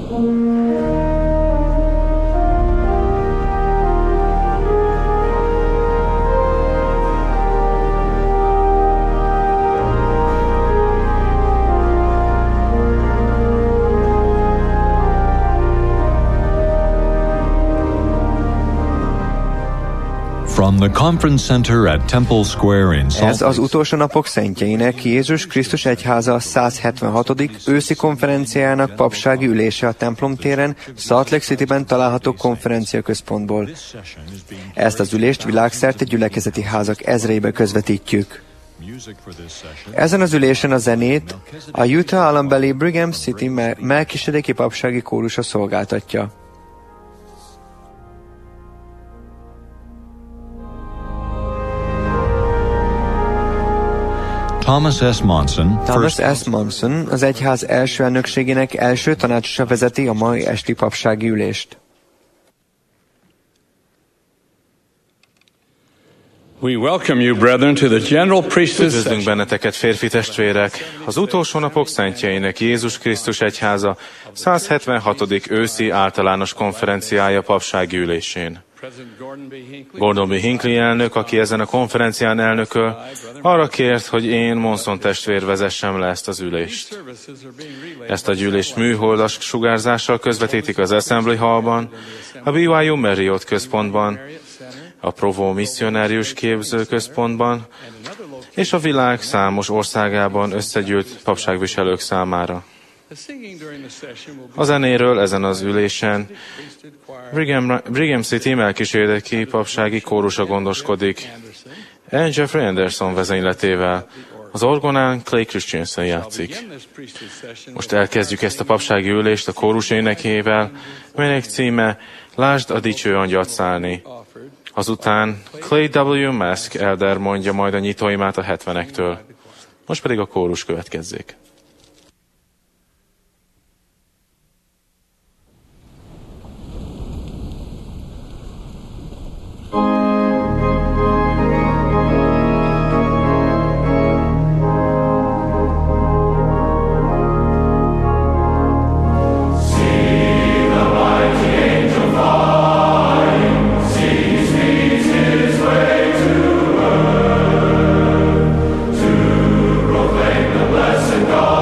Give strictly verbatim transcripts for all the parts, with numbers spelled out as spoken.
From the Conference Center at Temple Square in Salt Ez az utolsó napok szentjeinek Jézus Krisztus Egyháza száz hetvenhatodik őszi konferenciájának papsági ülése a templom téren, Salt Lake Cityben található konferencia központból. Ezt az ülést világszerte gyülekezeti házak ezreibe közvetítjük. Ezen az ülésen a zenét a Utah állambeli Brigham City Melkisedeki papsági kórusa szolgáltatja. Thomas S. Monson, Thomas S. Monson az egyház első elnökségének első tanácsosa vezeti a mai esti papsági ülést. We welcome you, brethren, to the general priesthood Üdvözlünk session. benneteket, férfi testvérek! Az utolsó napok szentjeinek Jézus Krisztus Egyháza száz hetvenhatodik őszi általános konferenciája papsági ülésén. Gordon B. Hinckley elnök, aki ezen a konferencián elnököl, arra kért, hogy én, Monson testvér vezessem le ezt az ülést. Ezt a gyűlést műholdas sugárzással közvetítik az Assembly Hallban, a B Y U Marriott központban, a Provo Missionárius Képzőközpontban és a világ számos országában összegyűlt papságviselők számára. A zenéről ezen az ülésen Brigham, Brigham City Melkisedeki papsági kórusa gondoskodik, Anne Jeffrey Anderson vezényletével. Az orgonán Clay Christensen játszik. Most elkezdjük ezt a papsági ülést a kórus énekével, melynek címe Lásd a dicső angyalt szállni. Azután Clay W. Mask elder mondja majd a nyitóimát a hetvenektől. Most pedig a kórus következzék. God.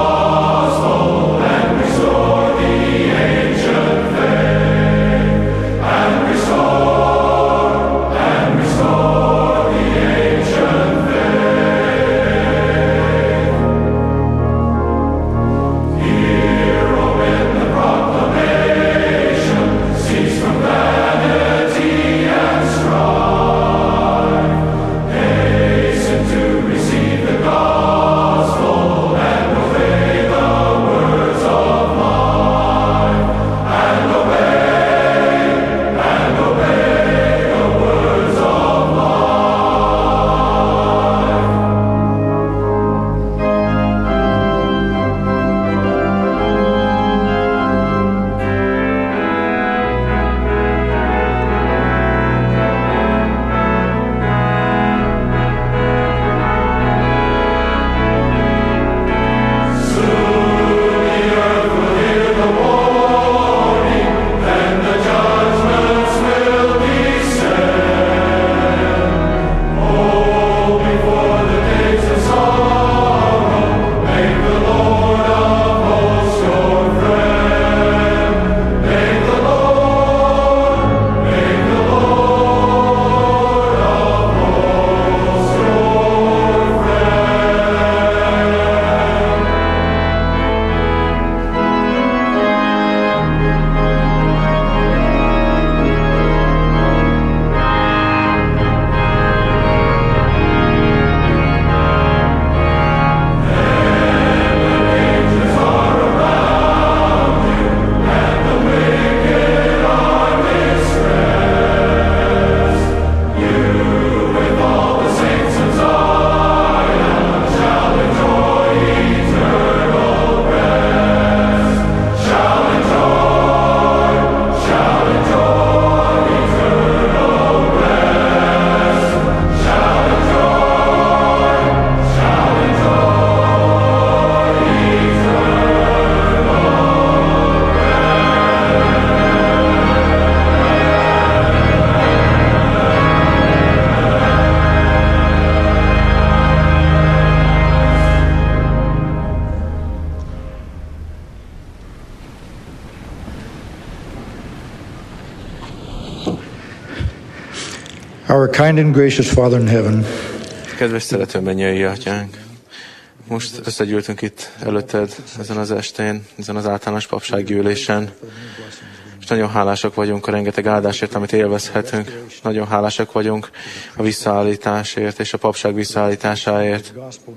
Our kind and gracious Father in heaven, Kedves szerető mennyei Atyánk, most összegyűltünk itt előtted ezen az estén, ezen az általános papsági ülésen, és nagyon hálásak vagyunk a rengeteg áldásért, amit élvezhetünk. Nagyon hálásak vagyunk a visszaállításért és a papság visszaállításáért.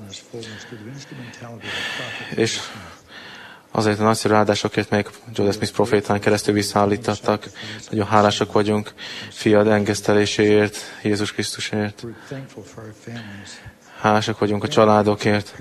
És azért a nagyszerű áldásokért, melyek Joseph Smith profétán keresztül visszaállítottak. Nagyon hálásak vagyunk fiad engeszteléséért, Jézus Krisztusért. Hálásak vagyunk a családokért.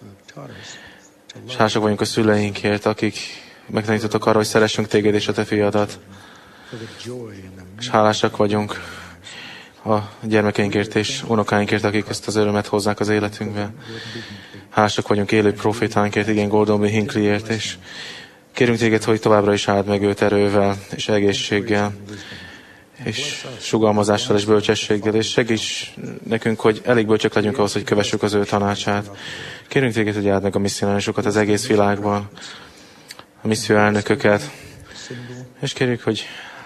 És hálásak vagyunk a szüleinkért, akik megtanítottak arra, hogy szeressünk téged és a te fiadat. És hálásak vagyunk a gyermekeinkért és unokáinkért, akik ezt az örömet hozzák az életünkbe. Hálásak vagyunk élő profétánkért, igen, Gordon B. Hinckleyért, és kérünk téged, hogy továbbra is áld meg őt erővel és egészséggel, és sugalmazással és bölcsességgel, és segíts nekünk, hogy elég bölcsök legyünk ahhoz, hogy kövessük az ő tanácsát. Kérünk téged, hogy áld meg a misszionáriusokat az egész világban, a misszió elnököket, és kérjük, hogy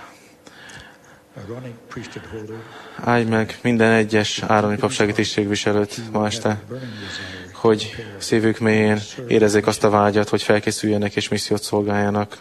állj meg minden egyes ároni papsági tisztségviselőt ma este, hogy szívük mélyén érezzék azt a vágyat, hogy felkészüljenek és missziót szolgáljanak.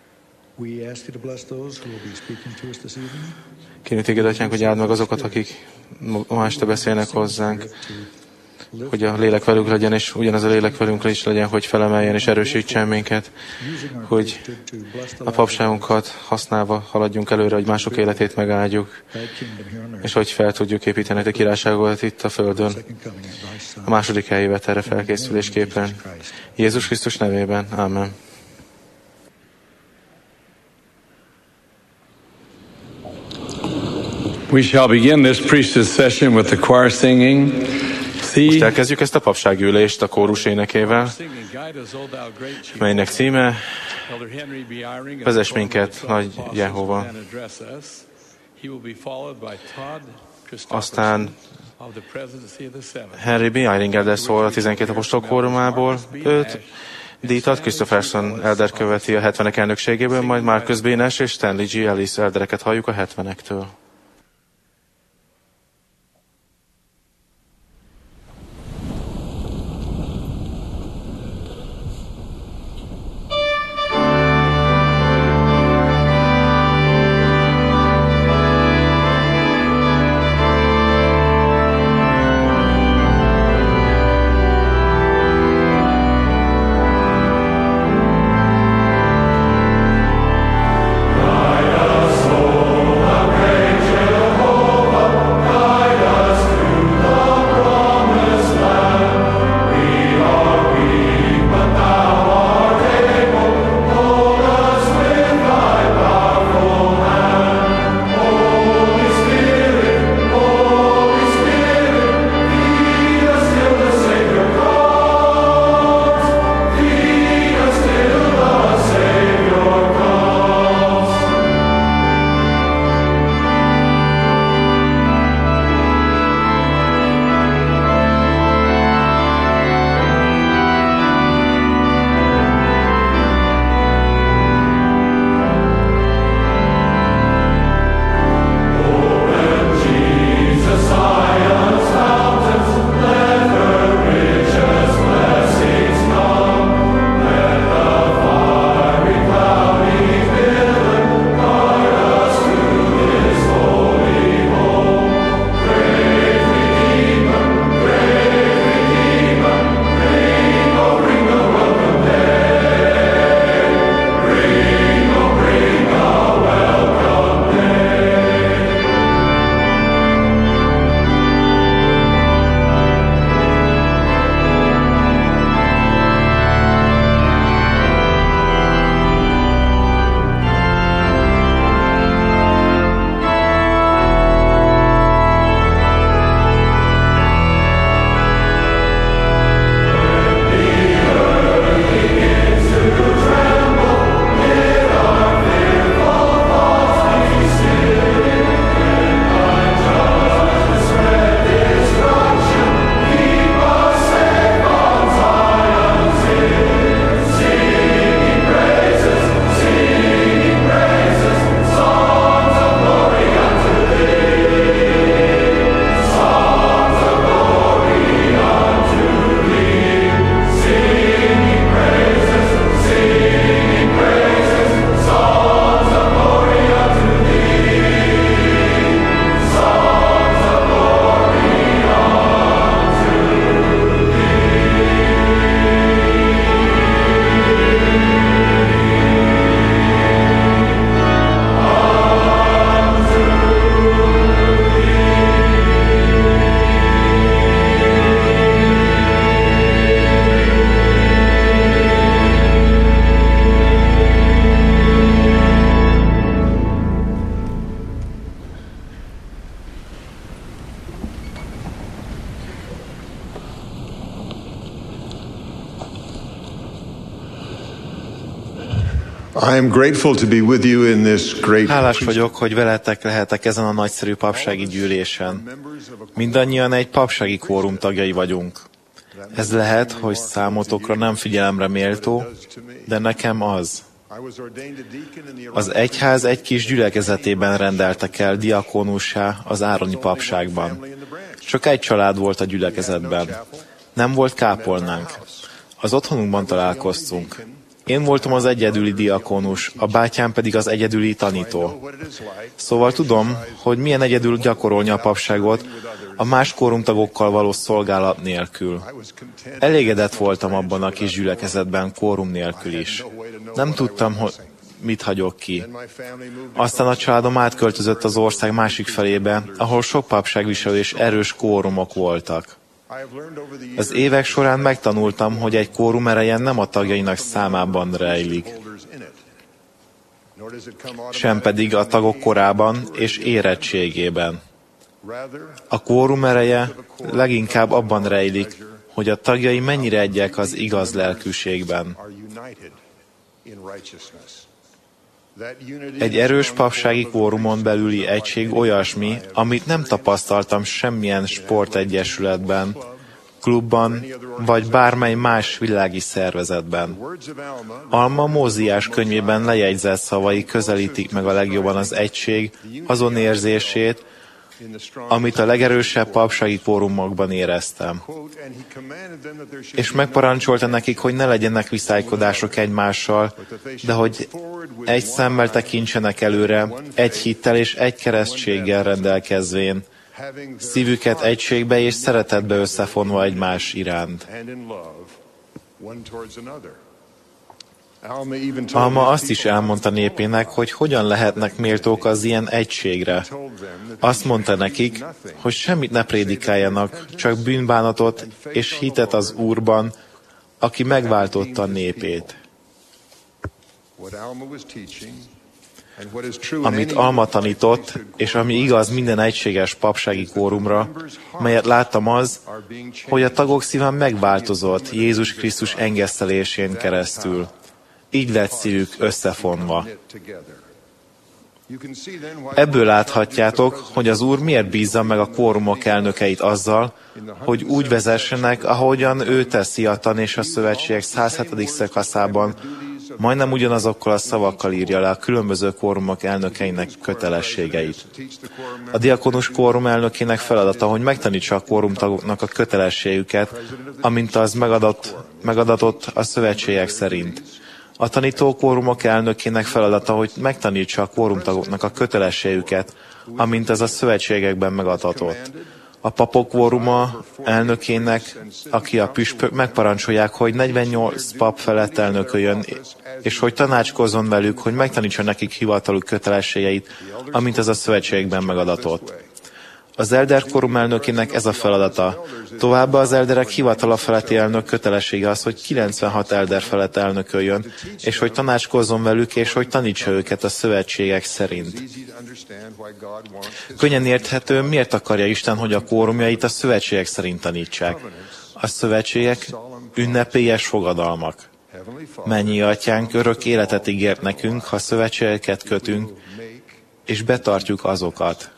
Kérjük téged, Atyánk, hogy áld meg azokat, akik ma este beszélnek hozzánk, hogy a lélek velük legyen, és ugyanaz a lélek velünk is legyen, hogy felemeljen és erősítsen minket, hogy a papságunkat használva haladjunk előre, hogy mások életét megáldjuk, és hogy fel tudjuk építeni a királyságot itt a földön, a második eljövetelre felkészülésképpen. Jézus Krisztus nevében. Amen. We shall begin this priesthood session with the choir singing. Most elkezdjük ezt a papsági ülést a kórus énekével, melynek címe Vezess minket, Nagy Jehova. Aztán Henry B. Eiringer szól a tizenkét apostol kórumából, őt díjat Christopherson elder követi a hetvenek elnökségéből, majd Marcus B. Nash és Stanley G. Ellis eldereket halljuk a hetvenektől. Great I am grateful to be with you in this great. Hálás vagyok, hogy veletek lehetek ezen a nagyszerű papsági gyűlésen. Mindannyian egy papsági kórum tagjai vagyunk. Ez lehet, hogy számotokra nem figyelemre méltó, de nekem az. Az egyház egy kis gyülekezetében rendeltek el diakónussá az ároni papságban. Csak egy család volt a gyülekezetben. Nem volt kápolnánk. Az otthonunkban találkoztunk. Én voltam az egyedüli diakónus, a bátyám pedig az egyedüli tanító. Szóval tudom, hogy milyen egyedül gyakorolni a papságot a más kórumtagokkal való szolgálat nélkül. Elégedett voltam abban a kis gyülekezetben kórum nélkül is. Nem tudtam, hogy mit hagyok ki. Aztán a családom átköltözött az ország másik felébe, ahol sok papságviselő és erős kórumok voltak. Az évek során megtanultam, hogy egy kórum ereje nem a tagjainak számában rejlik, sem pedig a tagok korában és érettségében. A kórum ereje leginkább abban rejlik, hogy a tagjai mennyire egyek az igaz lelkűségben. Egy erős papsági kórumon belüli egység olyasmi, amit nem tapasztaltam semmilyen sportegyesületben, klubban, vagy bármely más világi szervezetben. Alma Móziás könyvében lejegyzett szavai közelítik meg a legjobban az egység azon érzését, amit a legerősebb papsági kórumokban éreztem. És megparancsolta nekik, hogy ne legyenek viszálykodások egymással, de hogy egy szemmel tekintsenek előre, egy hittel és egy keresztséggel rendelkezvén, szívüket egységbe és szeretetbe összefonva egymás iránt. Alma azt is elmondta népének, hogy hogyan lehetnek méltók az ilyen egységre. Azt mondta nekik, hogy semmit ne prédikáljanak, csak bűnbánatot és hitet az Úrban, aki megváltotta a népét. Amit Alma tanított, és ami igaz minden egységes papsági kórumra, melyet láttam az, hogy a tagok szíve megváltozott Jézus Krisztus engesztelésén keresztül. Így lett szívük összefonva. Ebből láthatjátok, hogy az Úr miért bízza meg a kórumok elnökeit azzal, hogy úgy vezessenek, ahogyan ő teszi a Tan és a Szövetségek száz hetedik szakaszában, majdnem ugyanazokkal a szavakkal írja le a különböző kórumok elnökeinek kötelességeit. A diakonus kórum elnökének feladata, hogy megtanítsa a kórumtagoknak a kötelességüket, amint az megadott, megadatott a szövetségek szerint. A tanító kórumok elnökének feladata, hogy megtanítsa a kórumtagoknak a kötelességüket, amint ez a szövetségekben megadatott. A papok kóruma elnökének, aki a püspök, megparancsolják, hogy negyvennyolc pap felett elnököljön, és hogy tanácskozzon velük, hogy megtanítsa nekik hivataluk kötelességeit, amint ez a szövetségekben megadatott. Az elder kórum elnökének ez a feladata. Továbbá az elderek hivatala feletti elnök kötelessége az, hogy kilencvenhat elder felett elnököljön, és hogy tanácskozzon velük, és hogy tanítsa őket a szövetségek szerint. Könnyen érthető, miért akarja Isten, hogy a kórumjait a szövetségek szerint tanítsák. A szövetségek ünnepélyes fogadalmak. Mennyi atyánk örök életet ígért nekünk, ha szövetségeket kötünk, és betartjuk azokat.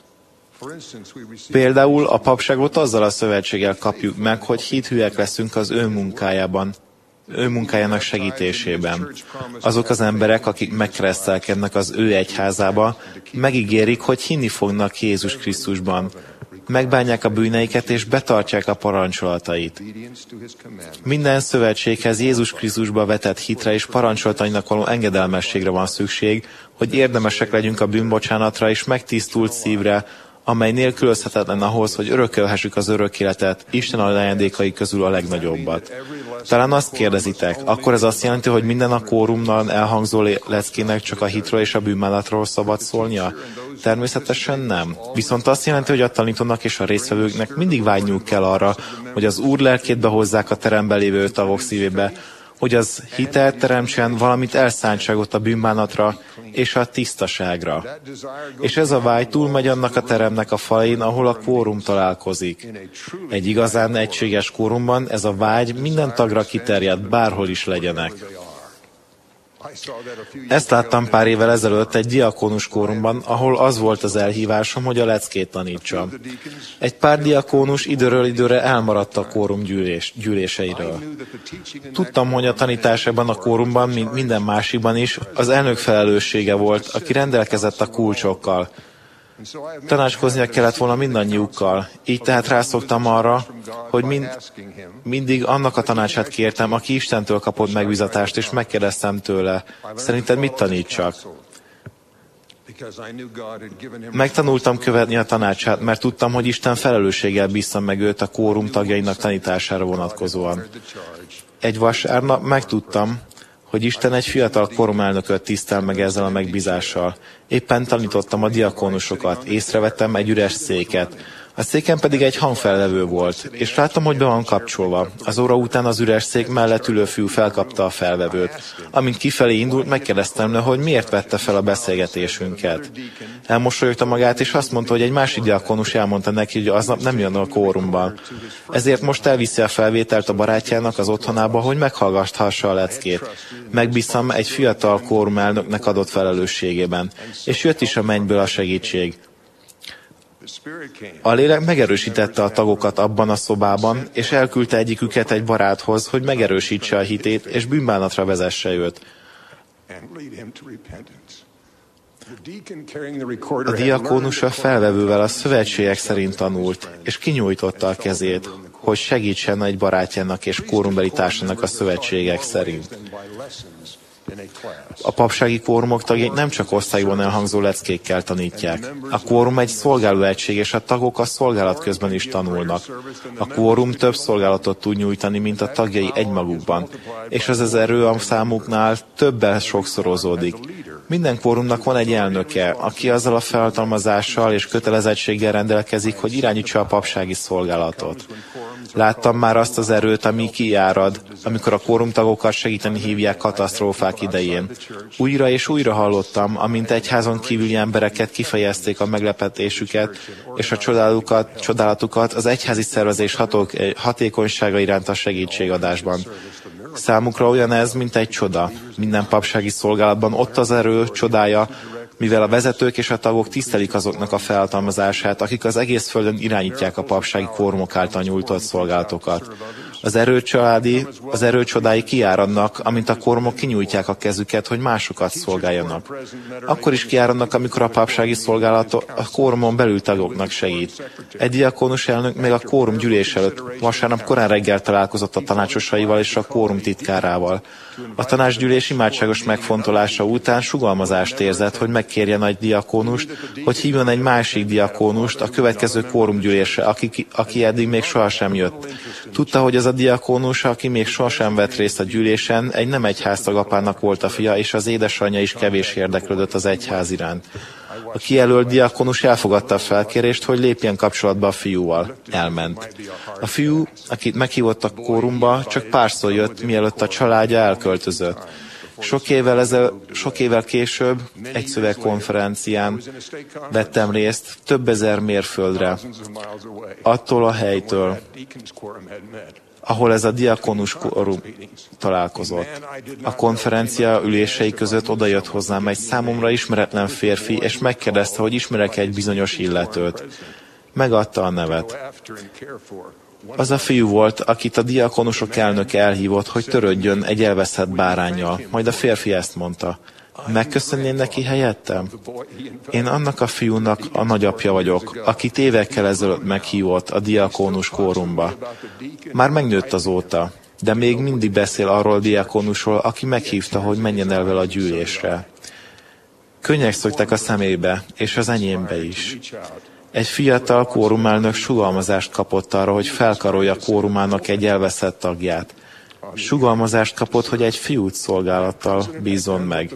Például a papságot azzal a szövetséggel kapjuk meg, hogy hithűek leszünk az ő munkájában, ő munkájának segítésében. Azok az emberek, akik megkeresztelkednek az ő egyházába, megígérik, hogy hinni fognak Jézus Krisztusban. Megbánják a bűneiket és betartják a parancsolatait. Minden szövetséghez Jézus Krisztusba vetett hitre és parancsolatainak való engedelmességre van szükség, hogy érdemesek legyünk a bűnbocsánatra és megtisztult szívre, amely nélkülözhetetlen ahhoz, hogy örökölhessük az örök életet, Isten ajándékai közül a legnagyobbat. Talán azt kérdezitek, akkor ez azt jelenti, hogy minden a kórumnal elhangzó leckének csak a hitről és a bűnbánatról szabad szólnia? Természetesen nem. Viszont azt jelenti, hogy a tanítónak és a résztvevőknek mindig vágyniuk kell arra, hogy az Úr lelkét behozzák a teremben lévő tagok szívébe, hogy az hitelt teremtsen, valamit elszántságot a bűnbánatra és a tisztaságra. És ez a vágy túlmegy annak a teremnek a falain, ahol a kórum találkozik. Egy igazán egységes kórumban ez a vágy minden tagra kiterjed, bárhol is legyenek. Ezt láttam pár évvel ezelőtt egy diakónus kórumban, ahol az volt az elhívásom, hogy a leckét tanítsam. Egy pár diakónus időről időre elmaradt a kórum gyűlés, gyűléseiről. Tudtam, hogy a tanítás ebben a kórumban, mint minden másikban is, az elnök felelőssége volt, aki rendelkezett a kulcsokkal. Tanácskoznia kellett volna mindannyiukkal, így tehát rászoktam arra, hogy mind, mindig annak a tanácsát kértem, aki Istentől kapott megbízatást, és megkérdeztem tőle, szerinted mit tanítsak? Megtanultam követni a tanácsát, mert tudtam, hogy Isten felelősséggel bízta meg őt a kórum tagjainak tanítására vonatkozóan. Egy vasárnap megtudtam, hogy Isten egy fiatal kórumelnököt tisztel meg ezzel a megbízással. Éppen tanítottam a diakónusokat, észrevettem egy üres széket. A széken pedig egy hangfellevő volt, és láttam, hogy be van kapcsolva. Az óra után az üres szék mellett ülő fiú felkapta a felvevőt. Amint kifelé indult, megkérdeztem le, hogy miért vette fel a beszélgetésünket. Elmosolyogta magát, és azt mondta, hogy egy másik diakónus elmondta neki, hogy aznap nem jön a kórumban. Ezért most elviszi a felvételt a barátjának az otthonába, hogy meghallgathassa a leckét. Megbíztam egy fiatal kórumelnöknek adott felelősségében, és jött is a mennyből a segítség. A lélek megerősítette a tagokat abban a szobában, és elküldte egyiküket egy baráthoz, hogy megerősítse a hitét, és bűnbánatra vezesse őt. A diakónus a felvevővel a szövetségek szerint tanult, és kinyújtotta a kezét, hogy segítsen egy barátjának és kórumbeli társának a szövetségek szerint. A papsági kórumok tagjait nem csak osztályban elhangzó leckékkel tanítják. A kórum egy szolgáló egység, és a tagok a szolgálat közben is tanulnak. A kórum több szolgálatot tud nyújtani, mint a tagjai egymagukban, és az az erő a számuknál többel sokszorozódik. Minden kórumnak van egy elnöke, aki azzal a felhatalmazással és kötelezettséggel rendelkezik, hogy irányítsa a papsági szolgálatot. Láttam már azt az erőt, ami kijárad, amikor a kórumtagokat segíteni hívják katasztrófák idején. Újra és újra hallottam, amint egyházon kívüli embereket kifejezték a meglepetésüket és a csodálatukat, csodálatukat az egyházi szervezés hatók, hatékonysága iránt a segítségadásban. Számukra olyan ez, mint egy csoda. Minden papsági szolgálatban ott az erő csodája, mivel a vezetők és a tagok tisztelik azoknak a felhatalmazását, akik az egész földön irányítják a papsági kórumok által nyújtott szolgálatokat. Az erőcsaládi, az erőcsodái kiáradnak, amint a kórumok kinyújtják a kezüket, hogy másokat szolgáljanak. Akkor is kiáradnak, amikor a papsági szolgálat a kórumon belül tagoknak segít. Egy diakónus elnök még a kórum gyűlés előtt vasárnap korán reggel találkozott a tanácsosaival és a kórum titkárával. A tanácsgyűlés imádságos megfontolása után sugalmazást érzett, hogy megkérje nagy diakónust, hogy hívjon egy másik diakónust a következő kórumgyűlésre, aki, aki eddig még sohasem jött. Tudta, hogy az a diakónus, aki még sohasem vett részt a gyűlésen, egy nem egyháztag apának volt a fia, és az édesanyja is kevés érdeklődött az egyház iránt. A kijelölt diakónus elfogadta a felkérést, hogy lépjen kapcsolatba a fiúval. Elment. A fiú, akit meghívott a kórumba, csak párszor jött, mielőtt a családja elköltözött. Sok évvel, ezel, sok évvel később egy szövegkonferencián vettem részt több ezer mérföldre, attól a helytől, ahol ez a diakónus kórum találkozott. A konferencia ülései között odajött hozzám egy számomra ismeretlen férfi, és megkérdezte, hogy ismerek egy bizonyos illetőt. Megadta a nevet. Az a fiú volt, akit a diakónusok elnöke elhívott, hogy törődjön egy elveszett báránnyal. Majd a férfi ezt mondta. Megköszönném neki helyettem? Én annak a fiúnak a nagyapja vagyok, akit évekkel ezelőtt meghívott a diakónus kórumba. Már megnőtt azóta, de még mindig beszél arról a diakónusról, aki meghívta, hogy menjen el vele a gyűlésre. Könnyek szöktek a szemébe, és az enyémbe is. Egy fiatal kórumelnök sugalmazást kapott arra, hogy felkarolja kórumának egy elveszett tagját. Sugalmazást kapott, hogy egy fiút szolgálattal bízzon meg.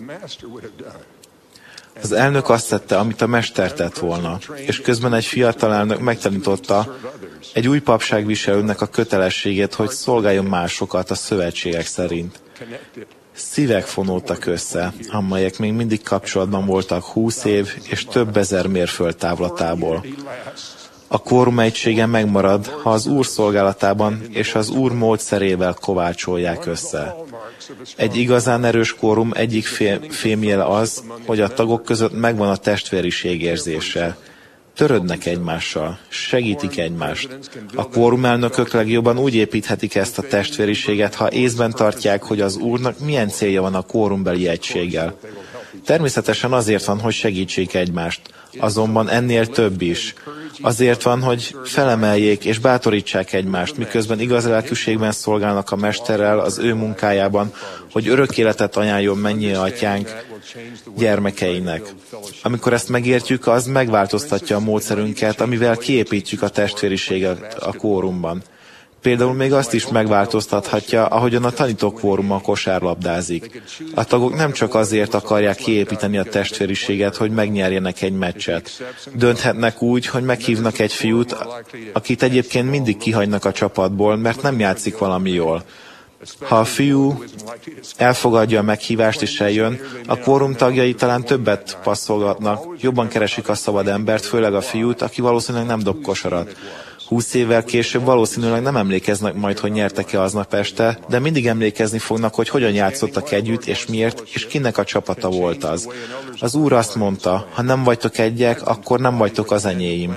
Az elnök azt tette, amit a mester tett volna, és közben egy fiatal elnök megtanította egy új papságviselőnek a kötelességét, hogy szolgáljon másokat a szövetségek szerint. Szívek fonódtak össze, amelyek még mindig kapcsolatban voltak húsz év és több ezer mérföld távlatából. A kórum egysége megmarad, ha az Úr szolgálatában és az Úr módszerével kovácsolják össze. Egy igazán erős kórum egyik fémjele az, hogy a tagok között megvan a testvériség érzése. Törődnek egymással, segítik egymást. A kórumelnökök legjobban úgy építhetik ezt a testvériséget, ha észben tartják, hogy az Úrnak milyen célja van a kórumbeli egységgel. Természetesen azért van, hogy segítsék egymást, azonban ennél több is. Azért van, hogy felemeljék és bátorítsák egymást, miközben igaz lelkűségben szolgálnak a Mesterrel az ő munkájában, hogy örök életet ajánljon mennyi atyánk gyermekeinek. Amikor ezt megértjük, az megváltoztatja a módszerünket, amivel kiépítjük a testvériséget a kórumban. Például még azt is megváltoztathatja, ahogyan a tanítókvóruma kosárlabdázik. A tagok nem csak azért akarják kiépíteni a testvériséget, hogy megnyerjenek egy meccset. Dönthetnek úgy, hogy meghívnak egy fiút, akit egyébként mindig kihagynak a csapatból, mert nem játszik valami jól. Ha a fiú elfogadja a meghívást és eljön, a kórum tagjai talán többet passzolgatnak, jobban keresik a szabad embert, főleg a fiút, aki valószínűleg nem dob kosarat. Húsz évvel később valószínűleg nem emlékeznek majd, hogy nyertek-e aznap este, de mindig emlékezni fognak, hogy hogyan játszottak együtt, és miért, és kinek a csapata volt az. Az Úr azt mondta, ha nem vagytok egyek, akkor nem vagytok az enyéim.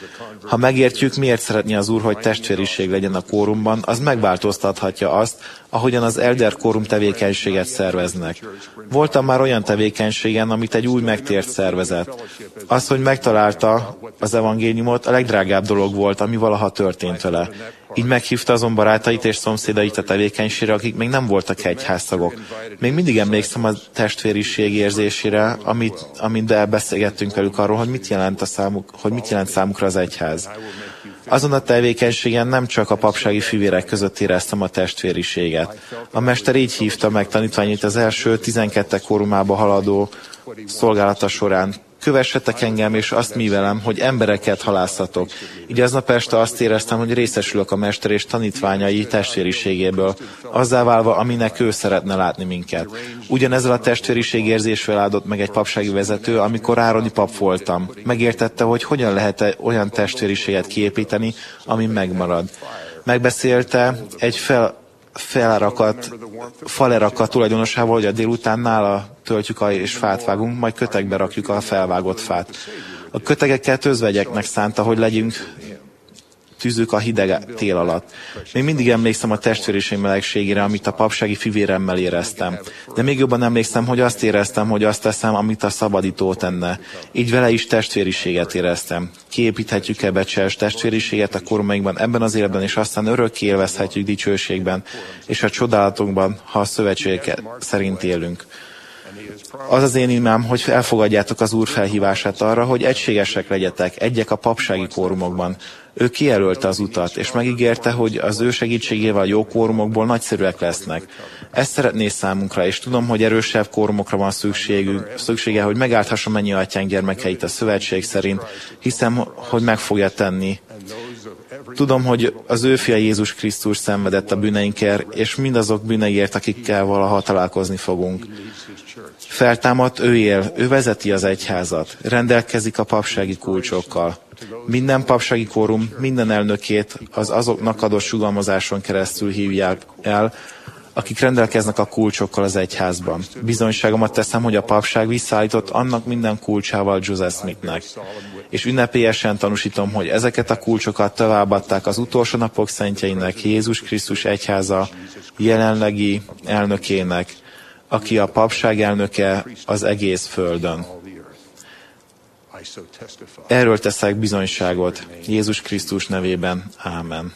Ha megértjük, miért szeretné az Úr, hogy testvériség legyen a kórumban, az megváltoztathatja azt, ahogyan az Elder Kórum tevékenységet szerveznek. Voltam már olyan tevékenységen, amit egy új megtért szervezett. Az, hogy megtalálta az evangéliumot, a legdrágább dolog volt, ami valaha történt vele. Így meghívta azon barátait és szomszédait a tevékenységre, akik még nem voltak egyháztagok. Még mindig emlékszem a testvériség érzésére, amit, amit elbeszélgettünk velük arról, hogy mit jelent, a számuk, hogy mit jelent számukra az egyház. Azon a tevékenységen nem csak a papsági fivérek között éreztem a testvériséget. A mester így hívta meg tanítványait az első tizenkettek kórumába haladó szolgálata során. Kövessetek engem, és azt művelem, hogy embereket halászatok. Így aznap este azt éreztem, hogy részesülök a mester és tanítványai testvériségéből, azzá válva, aminek ő szeretne látni minket. Ugyanezzel a testvériség érzésvel áldott meg egy papsági vezető, amikor ároni pap voltam. Megértette, hogy hogyan lehet olyan testvériséget kiépíteni, ami megmarad. Megbeszélte egy fel felerakat, falerakat tulajdonosával, hogy a délután nála töltjük a és fát vágunk, majd kötegbe rakjuk a felvágott fát. A kötegeket özvegyeknek szánta, hogy legyünk tűzük a hideg tél alatt. Még mindig emlékszem a testvériség melegségére, amit a papsági fivéremmel éreztem. De még jobban emlékszem, hogy azt éreztem, hogy azt teszem, amit a szabadító tenne. Így vele is testvériséget éreztem. Kiépíthetjük-e becses testvériséget a kormainkban, ebben az életben, és aztán örökké élvezhetjük dicsőségben, és a csodálatokban, ha a szövetségek szerint élünk. Az az én imám, hogy elfogadjátok az Úr felhívását arra, hogy egységesek legyetek, egyek a papsági kórumokban. Ő kijelölte az utat, és megígérte, hogy az ő segítségével a jó kórumokból nagyszerűek lesznek. Ezt szeretné számunkra, és tudom, hogy erősebb kórumokra van szükségünk, szüksége, hogy megállthassa mennyi atyánk gyermekeit a szövetség szerint, hiszem, hogy meg fogja tenni. Tudom, hogy az ő fia Jézus Krisztus szenvedett a bűneinkért, és mindazok bűneiért, akikkel valaha találkozni fogunk. Feltámadt, ő él, ő vezeti az egyházat, rendelkezik a papsági kulcsokkal. Minden papsági kórum, minden elnökét az azoknak adott sugalmazáson keresztül hívják el, akik rendelkeznek a kulcsokkal az egyházban. Bizonyságomat teszem, hogy a papság visszaállított annak minden kulcsával Joseph Smithnek. És ünnepélyesen tanúsítom, hogy ezeket a kulcsokat továbbadták az utolsó napok szentjeinek, Jézus Krisztus egyháza jelenlegi elnökének, aki a papság elnöke az egész földön. Erről teszek bizonyságot Jézus Krisztus nevében. Ámen.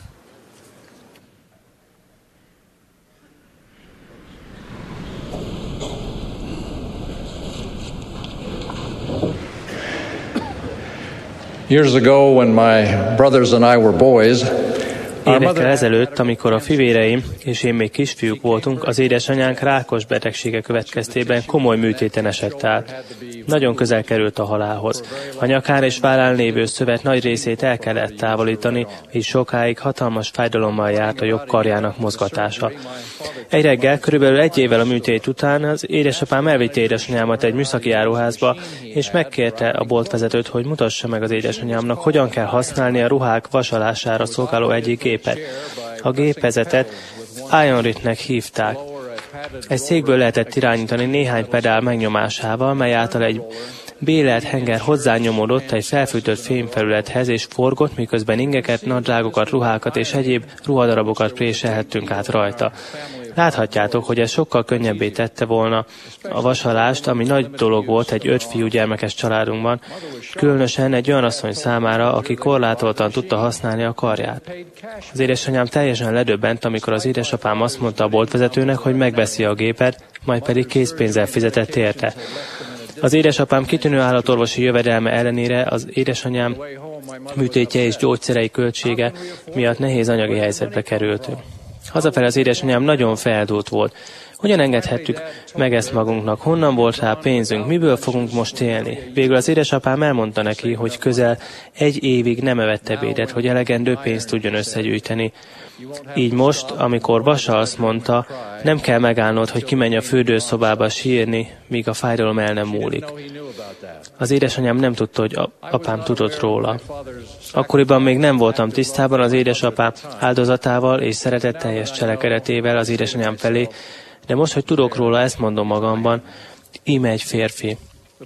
Years ago, when my brothers and I were boys, Évekkel ezelőtt, amikor a fivéreim és én még kisfiúk voltunk, az édesanyánk rákos betegsége következtében komoly műtéten esett át. Nagyon közel került a halálhoz. A nyakán és vállán lévő szövet nagy részét el kellett távolítani, és sokáig hatalmas fájdalommal járt a jobb karjának mozgatása. Egy reggel, körülbelül egy évvel a műtét után az édesapám elvitte édesanyámat egy műszaki áruházba, és megkérte a boltvezetőt, hogy mutassa meg az édesanyámnak, hogyan kell használni a ruhák vasalására szolgáló egyik gépet. A gépezetet Ionritnek hívták. Egy székből lehetett irányítani néhány pedál megnyomásával, mely által egy bélelt henger hozzányomódott egy felfűtött fémfelülethez, és forgott, miközben ingeket, nadrágokat, ruhákat és egyéb ruhadarabokat préselhettünk át rajta. Láthatjátok, hogy ez sokkal könnyebbé tette volna a vasalást, ami nagy dolog volt egy öt fiú gyermekes családunkban, különösen egy olyan asszony számára, aki korlátoltan tudta használni a karját. Az édesanyám teljesen ledöbbent, amikor az édesapám azt mondta a boltvezetőnek, hogy megveszi a gépet, majd pedig készpénzzel fizetett érte. Az édesapám kitűnő állatorvosi jövedelme ellenére az édesanyám műtétje és gyógyszerei költsége miatt nehéz anyagi helyzetbe kerültünk. Hazafele az édesanyám nagyon feldúlt volt. Hogyan engedhettük meg ezt magunknak? Honnan volt rá pénzünk? Miből fogunk most élni? Végül az édesapám elmondta neki, hogy közel egy évig nem evett ebédet, hogy elegendő pénzt tudjon összegyűjteni. Így most, amikor Basa azt mondta, nem kell megállnod, hogy kimenj a fürdőszobába sírni, míg a fájdalom el nem múlik. Az édesanyám nem tudta, hogy apám tudott róla. Akkoriban még nem voltam tisztában az édesapám áldozatával és szeretetteljes cselekedetével az édesanyám felé, de most, hogy tudok róla, ezt mondom magamban, íme egy férfi.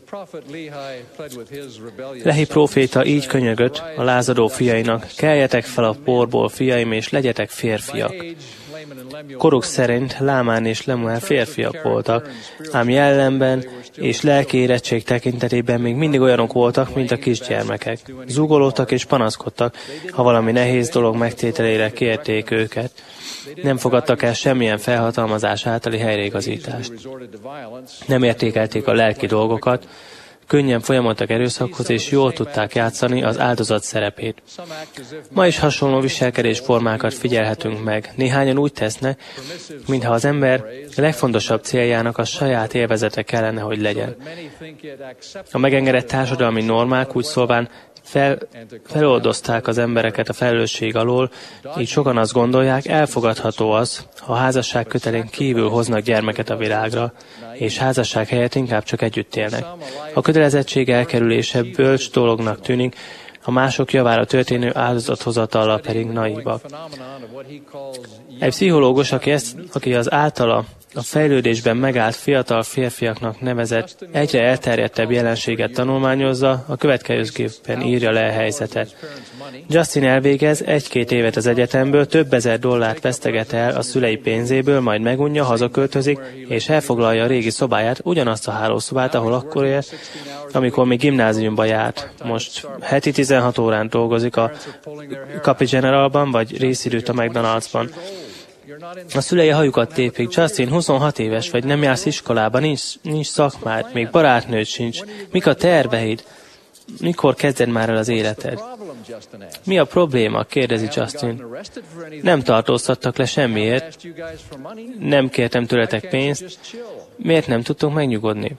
Lehi próféta így könyögött a lázadó fiainak, keljetek fel a porból, fiaim, és legyetek férfiak. Koruk szerint Lámán és Lemuel férfiak voltak, ám jellemben és lelki érettség tekintetében még mindig olyanok voltak, mint a kisgyermekek. Zúgolódtak és panaszkodtak, ha valami nehéz dolog megtételére kérték őket. Nem fogadtak el semmilyen felhatalmazás általi helyreigazítást. Nem értékelték a lelki dolgokat, könnyen folyamodtak erőszakhoz, és jól tudták játszani az áldozat szerepét. Ma is hasonló viselkedésformákat figyelhetünk meg. Néhányan úgy tesznek, mintha az ember legfontosabb céljának a saját élvezete kellene, hogy legyen. A megengedett társadalmi normák úgy szólván fel, feloldozták az embereket a felelősség alól, így sokan azt gondolják, elfogadható az, ha a házasság kötelén kívül hoznak gyermeket a világra, és házasság helyett inkább csak együtt élnek. A kötelezettség elkerülése bölcs dolognak tűnik, a mások javára történő áldozathozatallal pedig naívak. Egy pszichológus, aki, ezt, aki az általa a fejlődésben megállt fiatal férfiaknak nevezett egyre elterjedtebb jelenséget tanulmányozza, a következőképpen írja le a helyzetet. Justin elvégez egy-két évet az egyetemből, több ezer dollárt veszteget el a szülei pénzéből, majd megunja, hazaköltözik, és elfoglalja a régi szobáját, ugyanazt a hálószobát, ahol akkor él, amikor még gimnáziumba járt. Most heti tizenhat órán dolgozik a Capi Generalban, vagy részidőt a McDonald'sban. A szülei hajukat tépik. Justin, huszonhat éves vagy, nem jársz iskolába, nincs, nincs szakmád, még barátnőd sincs. Mik a terveid? Mikor kezded már el az életed? Mi a probléma? Kérdezi Justin. Nem tartóztattak le semmiért. Nem kértem tőletek pénzt. Miért nem tudtunk megnyugodni?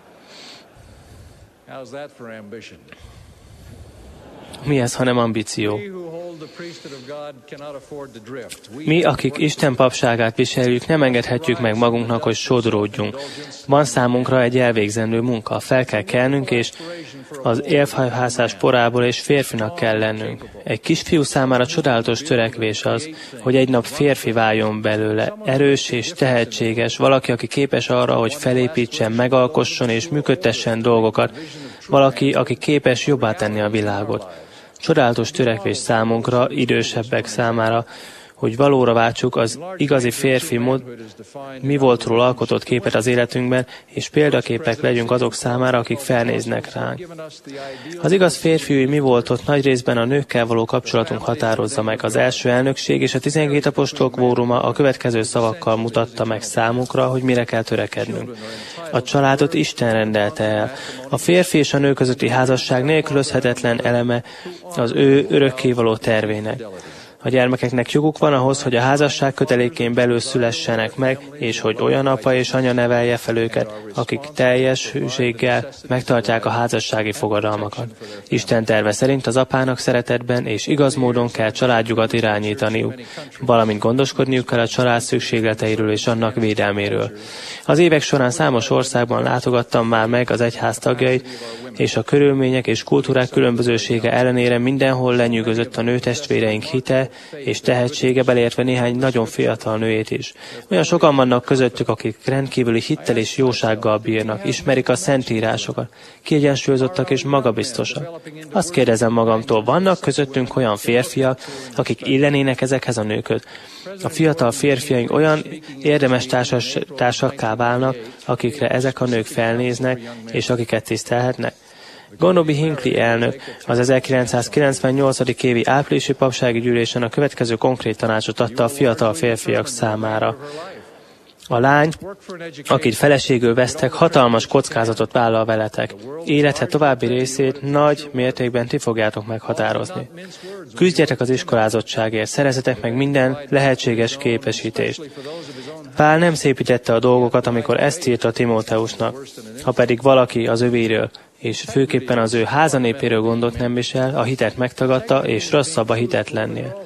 Mi ez, hanem ambíció? Mi, akik Isten papságát viseljük, nem engedhetjük meg magunknak, hogy sodródjunk. Van számunkra egy elvégzendő munka. Fel kell kelnünk, és az élfhajhászás porából és férfinak kell lennünk. Egy kisfiú számára csodálatos törekvés az, hogy egy nap férfi váljon belőle, erős és tehetséges, valaki, aki képes arra, hogy felépítsen, megalkosson és működtessen dolgokat, valaki, aki képes jobbá tenni a világot. Csodálatos törekvés számunkra, idősebbek számára, hogy valóra váltsuk az igazi férfi mod, mi voltról alkotott képet az életünkben, és példaképek legyünk azok számára, akik felnéznek ránk. Az igaz férfiúi mi voltot nagy részben a nőkkel való kapcsolatunk határozza meg. Az első elnökség és a tizenkét apostol kvóruma a következő szavakkal mutatta meg számunkra, hogy mire kell törekednünk. A családot Isten rendelte el. A férfi és a nő közötti házasság nélkülözhetetlen eleme az ő örökkévaló tervének. A gyermekeknek joguk van ahhoz, hogy a házasság kötelékén belül szülessenek meg, és hogy olyan apa és anya nevelje fel őket, akik teljes hűséggel megtartják a házassági fogadalmakat. Isten terve szerint az apának szeretetben és igaz módon kell családjukat irányítaniuk, valamint gondoskodniuk kell a család szükségleteiről és annak védelméről. Az évek során számos országban látogattam már meg az egyház tagjait, és a körülmények és kultúrák különbözősége ellenére mindenhol lenyűgözött a nőtestvéreink hite és tehetsége, beleértve néhány nagyon fiatal nőjét is. Olyan sokan vannak közöttük, akik rendkívüli hittel és jósággal bírnak, ismerik a szentírásokat, kiegyensúlyozottak és magabiztosak. Azt kérdezem magamtól, vannak közöttünk olyan férfiak, akik illenének ezekhez a nőkhöz? A fiatal férfiaink olyan érdemes társas, társakká válnak, akikre ezek a nők felnéznek, és akiket tisztelhetnek? Gordon B. Hinckley elnök az ezerkilencszázkilencvennyolcadik évi áprilisi papsági gyűlésen a következő konkrét tanácsot adta a fiatal férfiak számára. A lány, akit feleségül vesztek, hatalmas kockázatot vállal veletek. Élete további részét nagy mértékben ti fogjátok meghatározni. Küzdjetek az iskolázottságért, szerezzetek meg minden lehetséges képesítést. Pál nem szépítette a dolgokat, amikor ezt írta Timóteusnak. Ha pedig valaki az övéről, és főképpen az ő házanépéről gondot nem visel, a hitet megtagadta, és rosszabb a hitetlennél.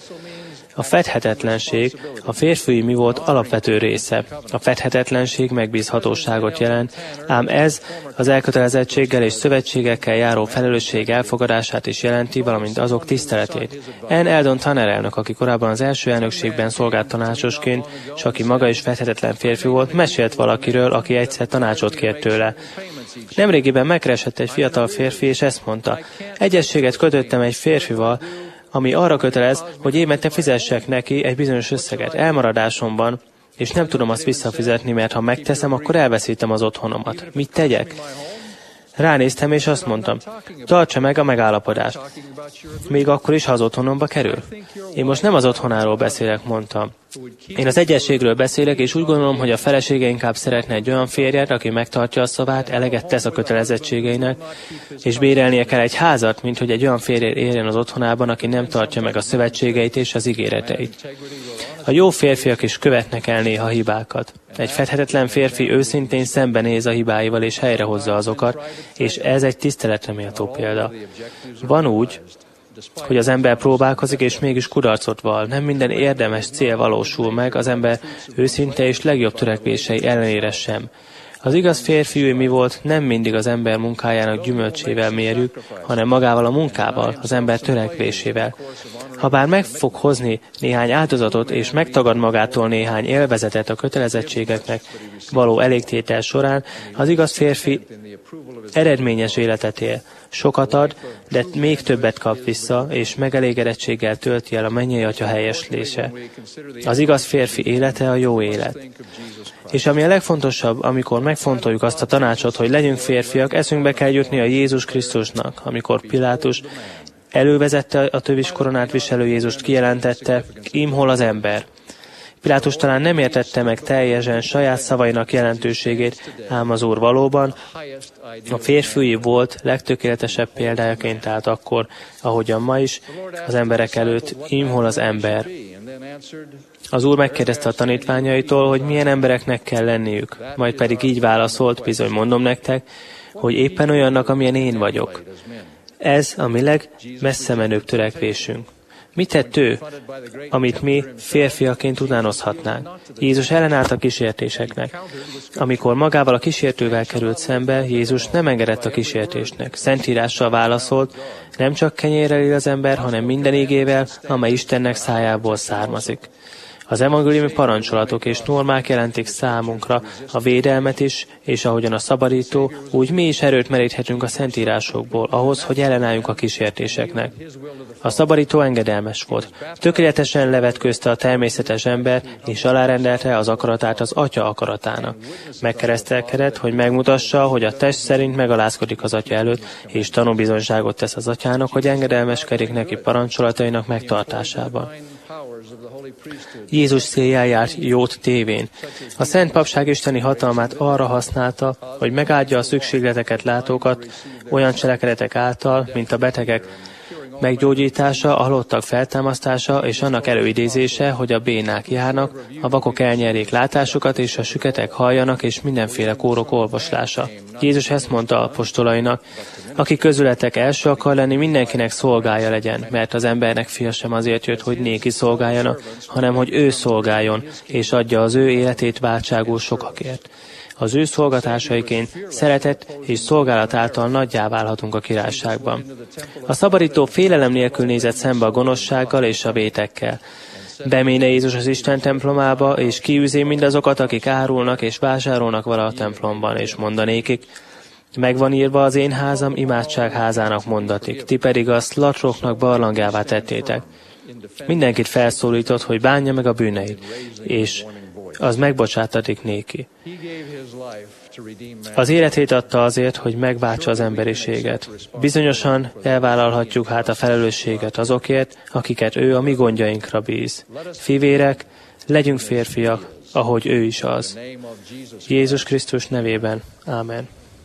A fedhetetlenség a férfiúi mi volt alapvető része. A fedhetetlenség megbízhatóságot jelent, ám ez az elkötelezettséggel és szövetségekkel járó felelősség elfogadását is jelenti, valamint azok tiszteletét. Ann Eldon tanárelnök, aki korábban az első elnökségben szolgált tanácsosként, és aki maga is fedhetetlen férfi volt, mesélt valakiről, aki egyszer tanácsot kért tőle. Nemrégiben megkeresett egy fiatal férfi, és ezt mondta: egyezséget kötöttem egy férfival, ami arra kötelez, hogy évente fizessek neki egy bizonyos összeget elmaradásomban, és nem tudom azt visszafizetni, mert ha megteszem, akkor elveszítem az otthonomat. Mit tegyek? Ránéztem, és azt mondtam: tartsa meg a megállapodást. Még akkor is, ha az otthonomba kerül. Én most nem az otthonáról beszélek, mondtam. Én az egyességről beszélek, és úgy gondolom, hogy a felesége inkább szeretne egy olyan férjet, aki megtartja a szavát, eleget tesz a kötelezettségeinek, és bérelnie kell egy házat, mint hogy egy olyan férjért érjen az otthonában, aki nem tartja meg a szövetségeit és az ígéreteit. A jó férfiak is követnek el néha hibákat. Egy fedhetetlen férfi őszintén szembenéz a hibáival és helyrehozza azokat, és ez egy tiszteletre méltó példa. Van úgy, hogy az ember próbálkozik, és mégis kudarcot vall. Nem minden érdemes cél valósul meg, az ember őszinte és legjobb törekvései ellenére sem. Az igaz férfiú mi volt, nem mindig az ember munkájának gyümölcsével mérjük, hanem magával a munkával, az ember törekvésével. Habár meg fog hozni néhány áldozatot, és megtagad magától néhány élvezetet a kötelezettségeknek való elégtétel során, az igaz férfi eredményes életet él. Sokat ad, de még többet kap vissza, és megelégedettséggel tölti el a mennyei Atya helyeslése. Az igaz férfi élete a jó élet. És ami a legfontosabb, amikor megfontoljuk azt a tanácsot, hogy legyünk férfiak, eszünkbe kell jutni a Jézus Krisztusnak, amikor Pilátus elővezette a tövis koronát viselő Jézust, kijelentette: ím hol az ember. Pilátus talán nem értette meg teljesen saját szavainak jelentőségét, ám az Úr valóban a férfiúi volt legtökéletesebb példájaként állt akkor, ahogyan ma is az emberek előtt: ím hol az ember. Az Úr megkérdezte a tanítványaitól, hogy milyen embereknek kell lenniük, majd pedig így válaszolt: bizony mondom nektek, hogy éppen olyannak, amilyen én vagyok. Ez a mi legmessze menőbb törekvésünk. Mit tett ő, amit mi férfiaként utánozhatnánk? Jézus ellenállt a kísértéseknek. Amikor magával a kísértővel került szembe, Jézus nem engedett a kísértésnek. Szentírással válaszolt: nem csak kenyérrel él az ember, hanem minden ígével, amely Istennek szájából származik. Az evangéliumi parancsolatok és normák jelentik számunkra a védelmet is, és ahogyan a szabadító, úgy mi is erőt meríthetünk a szentírásokból, ahhoz, hogy ellenálljunk a kísértéseknek. A szabadító engedelmes volt. Tökéletesen levetközte a természetes ember, és alárendelte az akaratát az Atya akaratának. Megkeresztelkedett, hogy megmutassa, hogy a test szerint megalázkodik az Atya előtt, és tanúbizonyságot tesz az Atyának, hogy engedelmeskedik neki parancsolatainak megtartásában. Jézus célján járt jót tévén. A Szent Papság isteni hatalmát arra használta, hogy megáldja a szükségleteket látókat olyan cselekedetek által, mint a betegek meggyógyítása, a halottak feltámasztása és annak előidézése, hogy a bénák járnak, a vakok elnyerjék látásukat, és a süketek halljanak, és mindenféle kórok olvaslása. Jézus ezt mondta apostolainak: aki közületek első akar lenni, mindenkinek szolgája legyen, mert az embernek fia sem azért jött, hogy néki szolgáljanak, hanem hogy ő szolgáljon, és adja az ő életét váltságul sokakért. Az ő szolgatásaiként szeretet és szolgálat által nagyjá válhatunk a királyságban. A szabadító félelem nélkül nézett szembe a gonoszsággal és a vétekkel. Beméne Jézus az Isten templomába, és kiűzi mindazokat, akik árulnak és vásárolnak vala a templomban, és mondanékik: megvan írva az én házam imádságházának mondatik, ti pedig azt latroknak barlangjává tettétek. Mindenkit felszólított, hogy bánja meg a bűneit, és az megbocsátatik néki. Az életét adta azért, hogy megváltsa az emberiséget. Bizonyosan elvállalhatjuk hát a felelősséget azokért, akiket ő a mi gondjainkra bíz. Fivérek, legyünk férfiak, ahogy ő is az. Jézus Krisztus nevében. Ámen.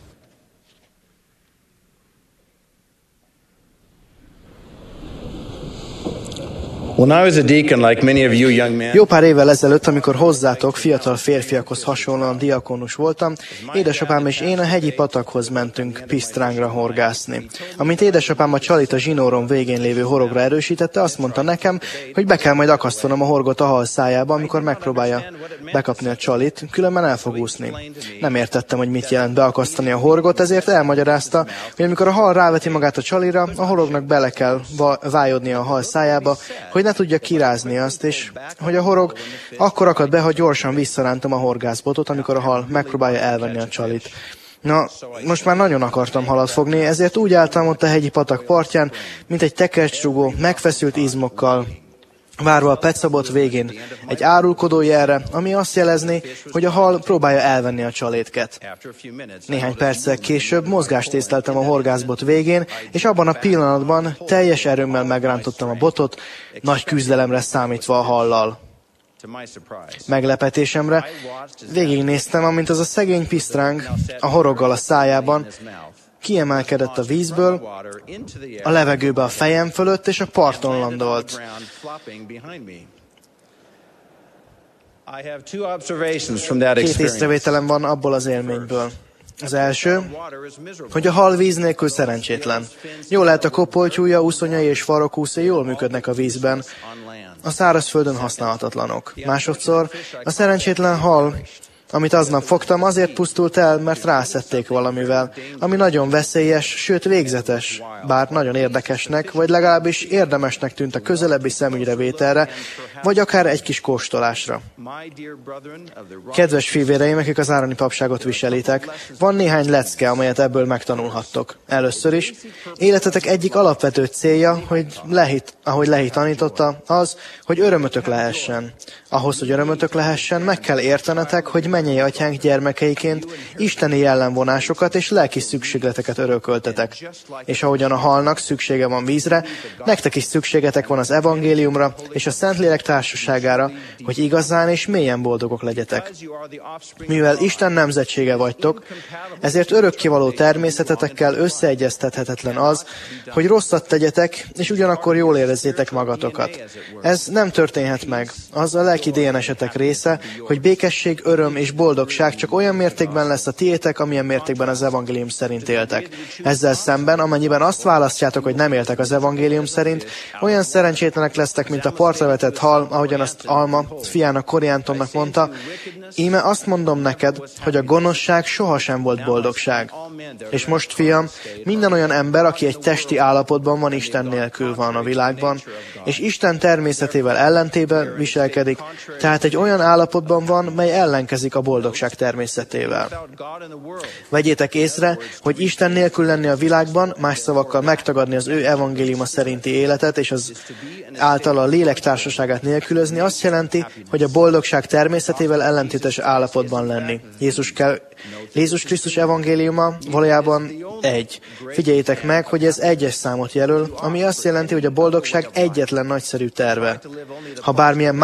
Jó pár évvel ezelőtt, amikor hozzátok, fiatal férfiakhoz hasonlóan diakonus voltam, édesapám és én a hegyi patakhoz mentünk pisztrángra horgászni. Amint édesapám a csalit a zsinóron végén lévő horogra erősítette, azt mondta nekem, hogy be kell majd akasztanom a horgot a hal szájába, amikor megpróbálja bekapni a csalit, különben el fog úszni. Nem értettem, hogy mit jelent beakasztani a horgot, ezért elmagyarázta, hogy amikor a hal ráveti magát a csalira, a horognak bele kell vájodnia a hal szájába, hogy ne tudja kirázni azt, és hogy a horog akkor akad be, hogy gyorsan visszarántom a horgászbotot, amikor a hal megpróbálja elvenni a csalit. Na, most már nagyon akartam halat fogni, ezért úgy álltam ott a hegyi patak partján, mint egy tekercsrugó, megfeszült izmokkal, várva a petszabot végén egy árulkodó jelre, ami azt jelezné, hogy a hal próbálja elvenni a csalétket. Néhány perccel később mozgást észleltem a horgászbot végén, és abban a pillanatban teljes erőmmel megrántottam a botot, nagy küzdelemre számítva a hallal. Meglepetésemre végignéztem, amint az a szegény pisztráng a horoggal a szájában kiemelkedett a vízből, a levegőbe a fejem fölött, és a parton landolt. Két észrevételem van abból az élményből. Az első, hogy a hal víz nélkül szerencsétlen. Jól lehet, a kopoltyúja, uszonyai és farokúszai jól működnek a vízben, a szárazföldön használhatatlanok. Másodszor, a szerencsétlen hal, amit aznap fogtam, azért pusztult el, mert rászették valamivel, ami nagyon veszélyes, sőt végzetes, bár nagyon érdekesnek, vagy legalábbis érdemesnek tűnt a közelebbi szemügyrevételre, vagy akár egy kis kóstolásra. Kedves fivéreim, akik az Ároni papságot viselitek, van néhány lecke, amelyet ebből megtanulhattok. Először is, életetek egyik alapvető célja, hogy lehit, ahogy Lehi tanította, az, hogy örömötök lehessen. Ahhoz, hogy örömötök lehessen, meg kell értenetek, hogy mennyei atyánk gyermekeiként isteni jellemvonásokat és lelki szükségleteket örököltetek. És ahogyan a halnak szüksége van vízre, nektek is szükségetek van az evangéliumra és a Szentlélek társaságára, hogy igazán és mélyen boldogok legyetek. Mivel Isten nemzetsége vagytok, ezért örökkévaló természetetekkel összeegyeztethetetlen az, hogy rosszat tegyetek, és ugyanakkor jól érezzétek magatokat. Ez nem történhet meg. Az a lelki dé en es-etek része, hogy békesség, öröm és boldogság csak olyan mértékben lesz a tiétek, amilyen mértékben az evangélium szerint éltek. Ezzel szemben, amennyiben azt választjátok, hogy nem éltek az evangélium szerint, olyan szerencsétlenek lesztek, mint a partra vetett hal, ahogyan azt Alma fiának Koriántonnak mondta, íme azt mondom neked, hogy a gonoszság sohasem volt boldogság. És most, fiam, minden olyan ember, aki egy testi állapotban van, Isten nélkül van a világban, és Isten természetével ellentétben viselkedik, tehát egy olyan állapotban van, mely ellenkezik a boldogság természetével. Vegyétek észre, hogy Isten nélkül lenni a világban, más szavakkal megtagadni az ő evangéliuma szerinti életet, és az által a lélek társaságát nélkülözni, azt jelenti, hogy a boldogság természetével ellentétes állapotban lenni. Jézus, kell, Jézus Krisztus evangéliuma valójában egy. Figyeljétek meg, hogy ez egyes számot jelöl, ami azt jelenti, hogy a boldogság egyetlen nagyszerű terve. Ha bármilyen más életformát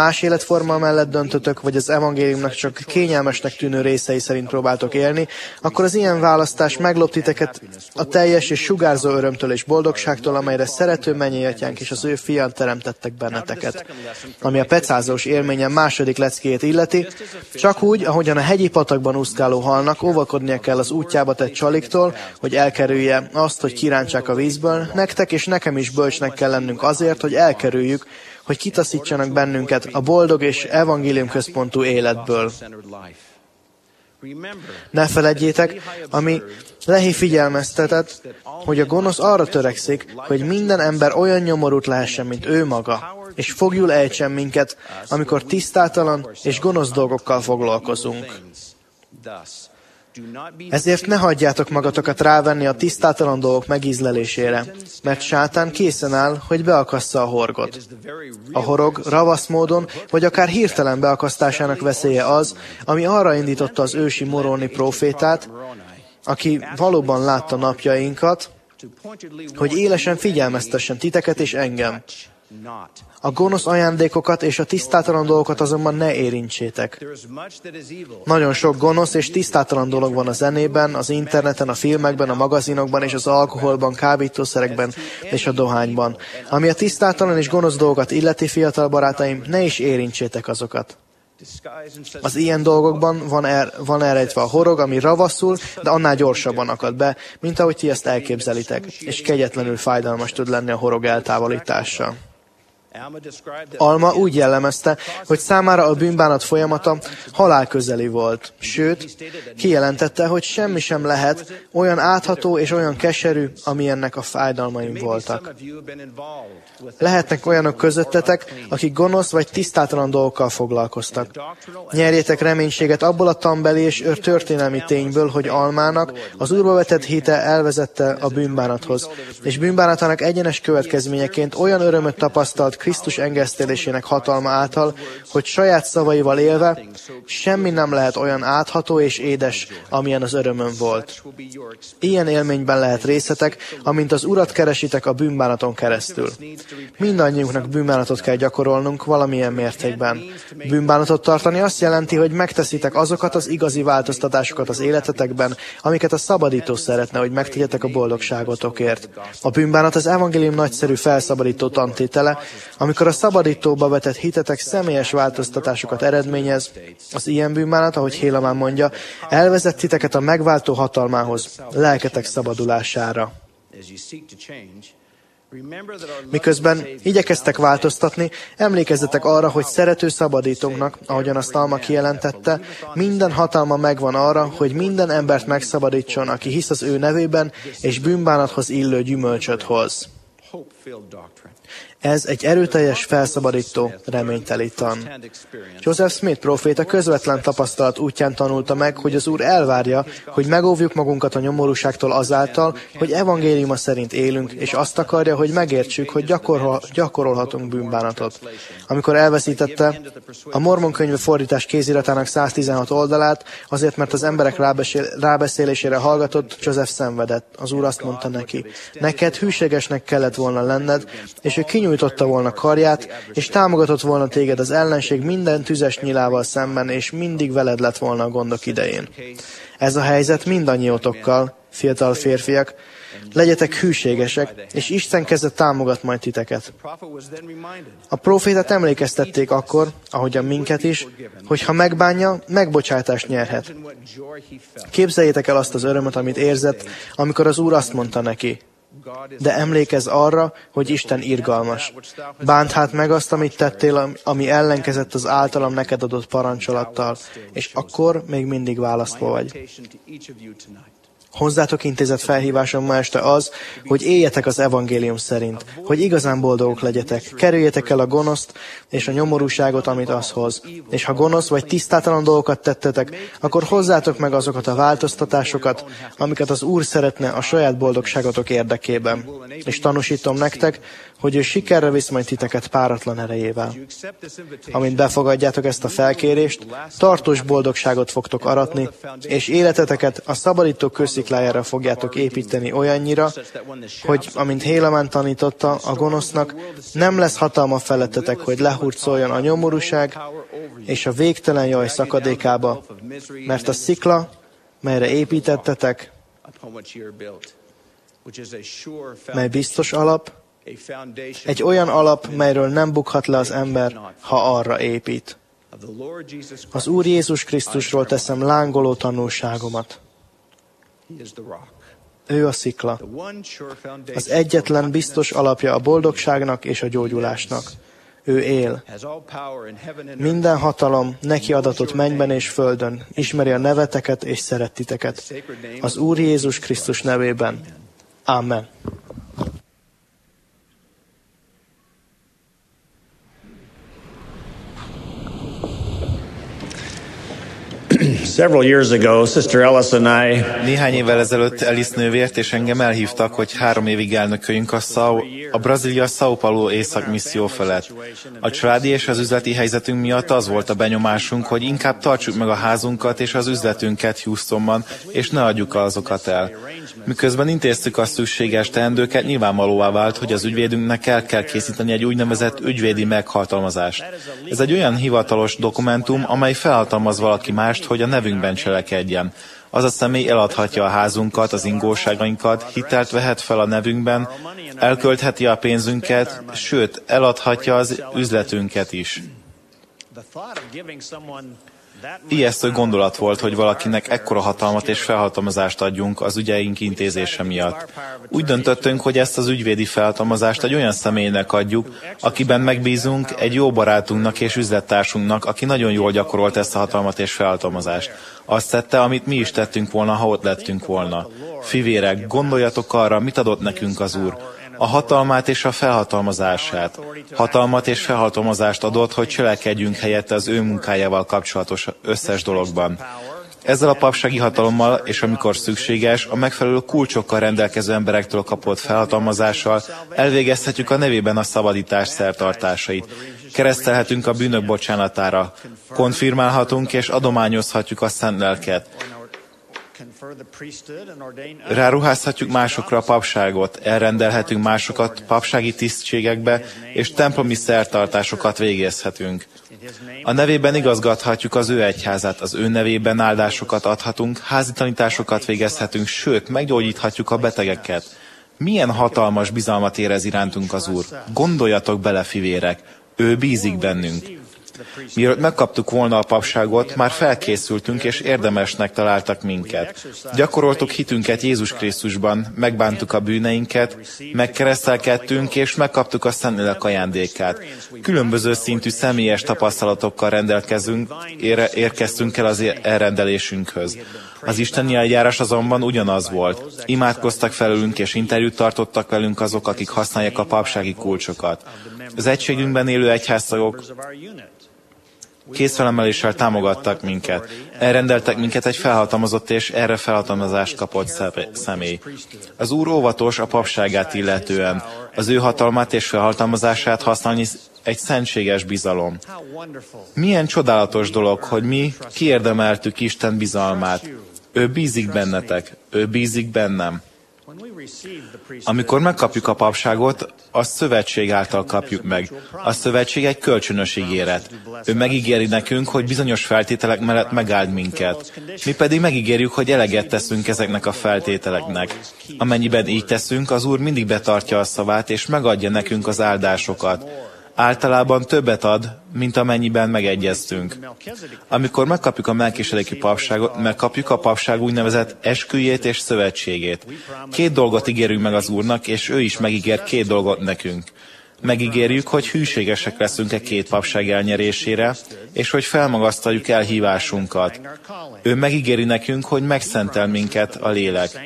jóforma mellett döntötök, vagy az evangéliumnak csak kényelmesnek tűnő részei szerint próbáltok élni, akkor az ilyen választás meglop titeket a teljes és sugárzó örömtől és boldogságtól, amelyre szerető mennyei atyánk és az ő fián teremtettek benneteket. Ami a pecázós élményen második leckéjét illeti, csak úgy, ahogyan a hegyi patakban úszkáló halnak, óvakodnia kell az útjába tett csaliktól, hogy elkerülje azt, hogy kirántsák a vízből, nektek és nekem is bölcsnek kell lennünk azért, hogy elkerüljük, hogy kitaszítsanak bennünket a boldog és evangélium központú életből. Ne feledjétek, ami Lehi figyelmeztetett, hogy a gonosz arra törekszik, hogy minden ember olyan nyomorult lehessen, mint ő maga, és fogjul ejtsen minket, amikor tisztátalan és gonosz dolgokkal foglalkozunk. Ezért ne hagyjátok magatokat rávenni a tisztátalan dolgok megízlelésére, mert sátán készen áll, hogy beakassza a horgot. A horog ravasz módon, vagy akár hirtelen beakasztásának veszélye az, ami arra indította az ősi Moroni prófétát, aki valóban látta napjainkat, hogy élesen figyelmeztessen titeket és engem. A gonosz ajándékokat és a tisztátalan dolgokat azonban ne érintsétek. Nagyon sok gonosz és tisztátalan dolog van a zenében, az interneten, a filmekben, a magazinokban és az alkoholban, kábítószerekben és a dohányban. Ami a tisztátalan és gonosz dolgokat illeti, fiatal barátaim, ne is érintsétek azokat. Az ilyen dolgokban van, er, van elrejtve a horog, ami ravaszul, de annál gyorsabban akad be, mint ahogy ti ezt elképzelitek, és kegyetlenül fájdalmas tud lenni a horog eltávolítása. Alma úgy jellemezte, hogy számára a bűnbánat folyamata halálközeli volt. Sőt, kijelentette, hogy semmi sem lehet olyan átható és olyan keserű, amilyennek a fájdalmaim voltak. Lehetnek olyanok közöttetek, akik gonosz vagy tisztátalan dolgokkal foglalkoztak. Nyerjétek reménységet abból a tanbeli és történelmi tényből, hogy Almának az Úrba vetett hite elvezette a bűnbánathoz, és bűnbánatának egyenes következményeként olyan örömöt tapasztalt Krisztus engesztelésének hatalma által, hogy saját szavaival élve semmi nem lehet olyan átható és édes, amilyen az örömön volt. Ilyen élményben lehet részetek, amint az Urat keresitek a bűnbánaton keresztül. Mindannyiunknak bűnbánatot kell gyakorolnunk valamilyen mértékben. Bűnbánatot tartani azt jelenti, hogy megteszitek azokat az igazi változtatásokat az életetekben, amiket a szabadító szeretne, hogy megtegyetek a boldogságotokért. A bűnbánat az evangélium nagyszerű felszabadító tantétele, amikor a szabadítóba vetett hitetek személyes változtatásokat eredményez, az ilyen bűnbánat, ahogy Hélamán mondja, elvezet titeket a megváltó hatalmához, lelketek szabadulására. Miközben igyekeztek változtatni, emlékezzetek arra, hogy szerető szabadítónknak, ahogyan azt Alma kijelentette, minden hatalma megvan arra, hogy minden embert megszabadítson, aki hisz az ő nevében, és bűnbánathoz illő gyümölcsöt hoz. Ez egy erőteljes, felszabadító, reményteli tan. Joseph Smith próféta közvetlen tapasztalat útján tanulta meg, hogy az Úr elvárja, hogy megóvjuk magunkat a nyomorúságtól azáltal, hogy evangéliuma szerint élünk, és azt akarja, hogy megértsük, hogy gyakorol, gyakorolhatunk bűnbánatot. Amikor elveszítette a Mormon könyve fordítás kéziratának száztizenhat oldalát, azért, mert az emberek rábeszél, rábeszélésére hallgatott, Joseph szenvedett. Az Úr azt mondta neki, neked hűségesnek kellett volna lenned, és ő kinyújtotta volna karját, és támogatott volna téged az ellenség minden tüzes nyilával szemben, és mindig veled lett volna a gondok idején. Ez a helyzet mindannyiótokkal, fiatal férfiak, legyetek hűségesek, és Isten keze támogat majd titeket. A prófétát emlékeztették akkor, ahogyan minket is, hogy ha megbánja, megbocsátást nyerhet. Képzeljétek el azt az örömöt, amit érzett, amikor az Úr azt mondta neki, de emlékezz arra, hogy Isten irgalmas. Bánt hát meg azt, amit tettél, ami ellenkezett az általam neked adott parancsolattal, és akkor még mindig választva vagy. Hozzátok intézett felhívásom ma este az, hogy éljetek az evangélium szerint, hogy igazán boldogok legyetek, kerüljetek el a gonoszt és a nyomorúságot, amit az hoz. És ha gonosz vagy tisztátalan dolgokat tettetek, akkor hozzátok meg azokat a változtatásokat, amiket az Úr szeretne a saját boldogságotok érdekében. lelkében. És tanúsítom nektek, hogy ő sikerre visz majd titeket páratlan erejével. Amint befogadjátok ezt a felkérést, tartós boldogságot fogtok aratni, és életeteket a szabadító kősziklájára fogjátok építeni olyannyira, hogy, amint Hélemán tanította, a gonosznak nem lesz hatalma felettetek, hogy lehurcoljon a nyomorúság és a végtelen jaj szakadékába, mert a szikla, melyre építettetek, mely biztos alap, egy olyan alap, melyről nem bukhat le az ember, ha arra épít. Az Úr Jézus Krisztusról teszem lángoló tanulságomat. Ő a szikla. Az egyetlen biztos alapja a boldogságnak és a gyógyulásnak. Ő él. Minden hatalom neki adatott mennyben és földön. Ismeri a neveteket és szeret titeket. Az Úr Jézus Krisztus nevében. Amen. Several years ago, Sister Ellis and I Néhány évvel ezelőtt Alice nővért és engem elhívtak, hogy három évig elnököljünk a, Sao, a Brazília São Paulo északmisszió felett. A családi és az üzleti helyzetünk miatt az volt a benyomásunk, hogy inkább tartsuk meg a házunkat és az üzletünket Houstonban, és ne adjuk azokat el. Miközben intéztük a szükséges teendőket, nyilvánvalóvá vált, hogy az ügyvédünknek el kell készíteni egy úgynevezett ügyvédi meghatalmazást. Ez egy olyan hivatalos dokumentum, amely felhatalmaz valaki mást, hogy a nevünkben cselekedjen. Az a személy eladhatja a házunkat, az ingóságainkat, hitelt vehet fel a nevünkben, elköltheti a pénzünket, sőt, eladhatja az üzletünket is. Ijesztő gondolat volt, hogy valakinek ekkora hatalmat és felhatalmazást adjunk az ügyeink intézése miatt. Úgy döntöttünk, hogy ezt az ügyvédi felhatalmazást egy olyan személynek adjuk, akiben megbízunk, egy jó barátunknak és üzlettársunknak, aki nagyon jól gyakorolt ezt a hatalmat és felhatalmazást. Azt tette, amit mi is tettünk volna, ha ott lettünk volna. Fivérek, gondoljatok arra, mit adott nekünk az Úr. A hatalmát és a felhatalmazását. Hatalmat és felhatalmazást adott, hogy cselekedjünk helyette az ő munkájával kapcsolatos összes dologban. Ezzel a papsági hatalommal, és amikor szükséges, a megfelelő kulcsokkal rendelkező emberektől kapott felhatalmazással elvégezhetjük a nevében a szabadítás szertartásait. Keresztelhetünk a bűnök bocsánatára. Konfirmálhatunk és adományozhatjuk a szent lelket. Ráruházhatjuk másokra a papságot, elrendelhetünk másokat papsági tisztségekbe, és templomi szertartásokat végezhetünk. A nevében igazgathatjuk az ő egyházát, az ő nevében áldásokat adhatunk, házi tanításokat végezhetünk, sőt, meggyógyíthatjuk a betegeket. Milyen hatalmas bizalmat érez irántunk az Úr. Gondoljatok bele, fivérek, ő bízik bennünk. Mielőtt megkaptuk volna a papságot, már felkészültünk és érdemesnek találtak minket. Gyakoroltuk hitünket Jézus Krisztusban, megbántuk a bűneinket, megkeresztelkedtünk és megkaptuk a Szentlélek ajándékát. Különböző szintű személyes tapasztalatokkal rendelkezünk, ére, érkeztünk el az elrendelésünkhöz. Az isteni eljárás azonban ugyanaz volt. Imádkoztak felülünk és interjút tartottak velünk azok, akik használják a papsági kulcsokat. Az egységünkben élő egyháztagok készfelemeléssel támogattak minket. Elrendeltek minket egy felhatalmazott és erre felhatalmazást kapott személy. Az Úr óvatos a papságát illetően. Az ő hatalmát és felhatalmazását használni egy szentséges bizalom. Milyen csodálatos dolog, hogy mi kiérdemeltük Isten bizalmát. Ő bízik bennetek, ő bízik bennem. Amikor megkapjuk a papságot, a szövetség által kapjuk meg. A szövetség egy kölcsönös ígéret. Ő megígéri nekünk, hogy bizonyos feltételek mellett megáld minket. Mi pedig megígérjük, hogy eleget teszünk ezeknek a feltételeknek. Amennyiben így teszünk, az Úr mindig betartja a szavát, és megadja nekünk az áldásokat. Általában többet ad, mint amennyiben megegyeztünk. Amikor megkapjuk a melkisedeki papságot, megkapjuk a papság úgynevezett esküjét és szövetségét. Két dolgot ígérünk meg az Úrnak, és ő is megígér két dolgot nekünk. Megígérjük, hogy hűségesek leszünk e két papság elnyerésére, és hogy felmagasztaljuk elhívásunkat. Ő megígéri nekünk, hogy megszentel minket a lélek.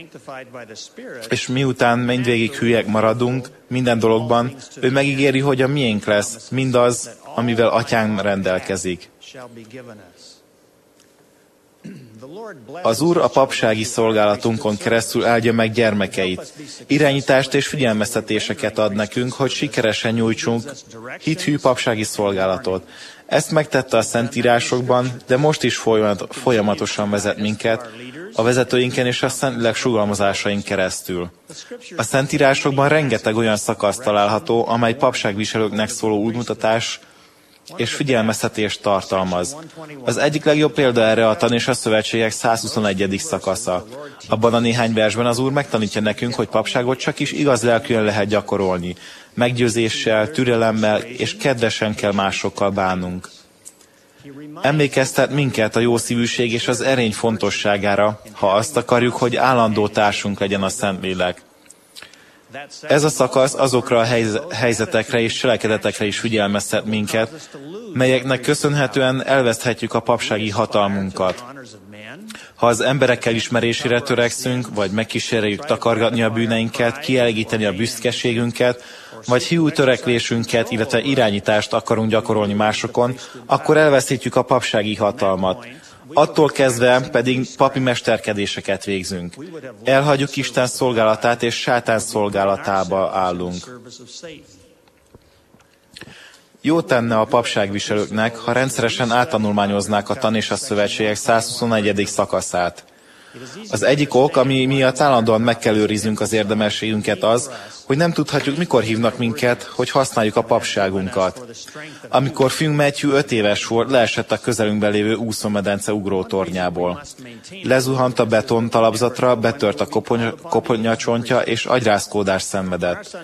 És miután mindvégig hülyek maradunk minden dologban, ő megígéri, hogy a miénk lesz mindaz, amivel atyánk rendelkezik. Az Úr a papsági szolgálatunkon keresztül áldja meg gyermekeit. Irányítást és figyelmeztetéseket ad nekünk, hogy sikeresen nyújtsunk hithű papsági szolgálatot. Ezt megtette a Szentírásokban, de most is folyamatosan vezet minket a vezetőinken és a Szentlélek sugalmazásain keresztül. A Szentírásokban rengeteg olyan szakasz található, amely papságviselőknek szóló útmutatás és figyelmeztetést tartalmaz. Az egyik legjobb példa erre a Tan és a Szövetségek százhuszonegyedik szakasza. Abban a néhány versben az Úr megtanítja nekünk, hogy papságot csak is igaz lelkűen lehet gyakorolni. Meggyőzéssel, türelemmel és kedvesen kell másokkal bánnunk. Emlékeztet minket a jószívűség és az erény fontosságára, ha azt akarjuk, hogy állandó társunk legyen a Szentlélek. Ez a szakasz azokra a helyzetekre és cselekedetekre is figyelmeztet minket, melyeknek köszönhetően elveszthetjük a papsági hatalmunkat. Ha az emberekkel ismerésére törekszünk, vagy megkísérjük takargatni a bűneinket, kielégíteni a büszkeségünket, vagy hiú törekvésünket, illetve irányítást akarunk gyakorolni másokon, akkor elveszítjük a papsági hatalmat. Attól kezdve pedig papi mesterkedéseket végzünk. Elhagyjuk Isten szolgálatát és sátán szolgálatába állunk. Jó tenne a papságviselőknek, ha rendszeresen áttanulmányoznák a Tan és a Szövetségek százhuszonegyedik szakaszát. Az egyik ok, ami miatt állandóan meg kell őriznünk az érdemességünket az, hogy nem tudhatjuk, mikor hívnak minket, hogy használjuk a papságunkat. Amikor fiunk Matthew öt éves volt, leesett a közelünkben lévő úszómedence ugrótornyából. Lezuhant a beton talapzatra, betört a kopony, koponyacsontja és agyrázkódást szenvedett.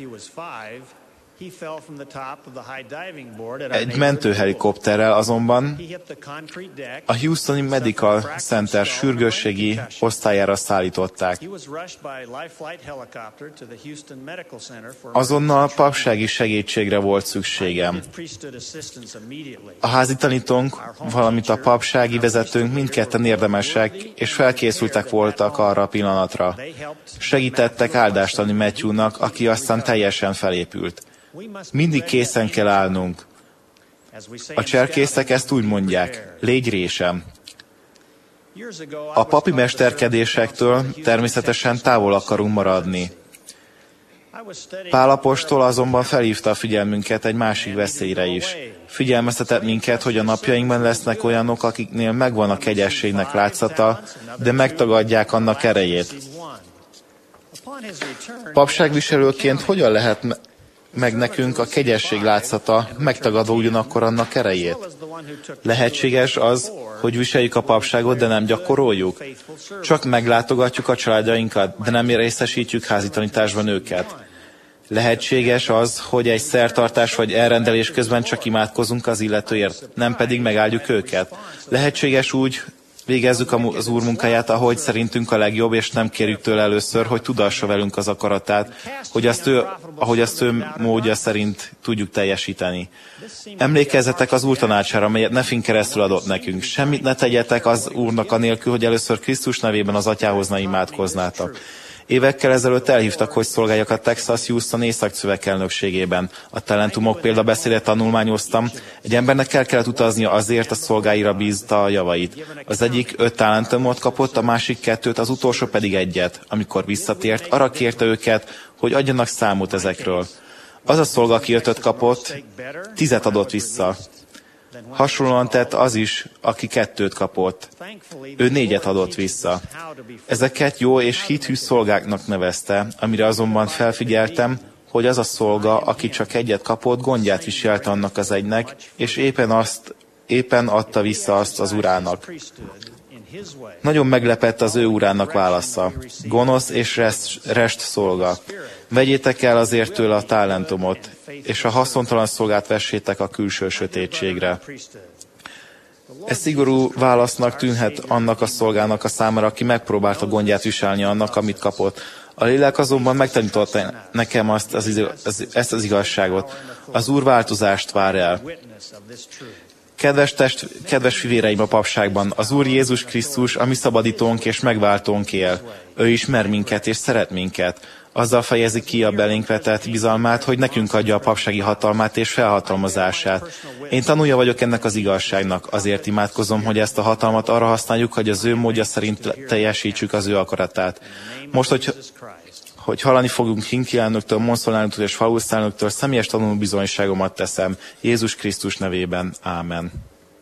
Egy mentőhelikopterrel azonban a Houstoni Medical Center sürgősségi osztályára szállították. Azonnal papsági segítségre volt szükségem. A házi tanítónk, valamint a papsági vezetőnk mindketten érdemesek és felkészültek voltak arra a pillanatra. Segítettek áldást adni Matthewnak, aki aztán teljesen felépült. Mindig készen kell állnunk. A cserkészek ezt úgy mondják, légy résem. A papi mesterkedésektől természetesen távol akarunk maradni. Pál apostol azonban felhívta a figyelmünket egy másik veszélyre is. Figyelmeztetett minket, hogy a napjainkban lesznek olyanok, akiknél megvan a kegyességnek látszata, de megtagadják annak erejét. Papságviselőként hogyan lehet meg nekünk a kegyesség látszata, megtagadva ugyanakkor annak erejét? Lehetséges az, hogy viseljük a papságot, de nem gyakoroljuk? Csak meglátogatjuk a családjainkat, de nem részesítjük házitanításban őket? Lehetséges az, hogy egy szertartás vagy elrendelés közben csak imádkozunk az illetőért, nem pedig megáldjuk őket? Lehetséges úgy, végezzük az Úr munkáját, ahogy szerintünk a legjobb, és nem kérjük tőle először, hogy tudassa velünk az akaratát, hogy azt ő, ahogy azt ő módja szerint tudjuk teljesíteni. Emlékezzetek az Úr tanácsára, amelyet Nefin keresztül adott nekünk. Semmit ne tegyetek az Úrnak anélkül, hogy először Krisztus nevében az Atyához ne imádkoznátok. Évekkel ezelőtt elhívtak, hogy szolgáljak a Texas Houston észak-szöveg elnökségében. A talentumok példabeszédet tanulmányoztam. Egy embernek el kellett utaznia azért, a szolgáira bízta a javait. Az egyik öt talentumot kapott, a másik kettőt, az utolsó pedig egyet. Amikor visszatért, arra kérte őket, hogy adjanak számot ezekről. Az a szolga, aki ötöt kapott, tizet adott vissza. Hasonlóan tett az is, aki kettőt kapott. Ő négyet adott vissza. Ezeket jó és hithű szolgáknak nevezte, amire azonban felfigyeltem, hogy az a szolga, aki csak egyet kapott, gondját viselte annak az egynek, és éppen, azt, éppen adta vissza azt az urának. Nagyon meglepett az ő urának válasza. Gonosz és rest, rest szolga. Vegyétek el azért tőle a talentumot, és a haszontalan szolgát vessétek a külső sötétségre. Ez szigorú válasznak tűnhet annak a szolgának a számára, aki megpróbálta gondját viselni annak, amit kapott. A lélek azonban megtanította nekem azt, az, az, ezt az igazságot. Az Úr változást vár el. Kedves, test, kedves fivéreim a papságban, az Úr Jézus Krisztus, a mi szabadítónk és megváltónk él. Ő ismer minket és szeret minket. Azzal fejezi ki a belénk vetett bizalmát, hogy nekünk adja a papsági hatalmát és felhatalmazását. Én tanulja vagyok ennek az igazságnak, azért imádkozom, hogy ezt a hatalmat arra használjuk, hogy az ő módja szerint teljesítsük az ő akaratát. Most, hogy, hogy hallani fogunk Hinki elnöktől, Monszol elnöktől és Faust elnöktől, személyes tanulbizonyságomat teszem. Jézus Krisztus nevében. Ámen.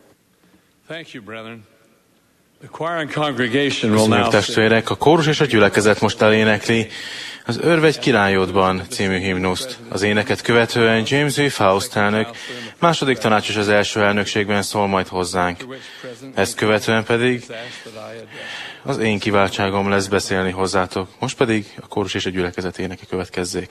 Köszönjük, testvérek! A kórus és a gyülekezet most elénekli az Örvegy királyodban című himnuszt. Az éneket követően James V. Faust elnök második tanácsos az első elnökségben szól majd hozzánk. Ezt követően pedig az én kiváltságom lesz beszélni hozzátok. Most pedig a kórus és a gyülekezet éneke következzék.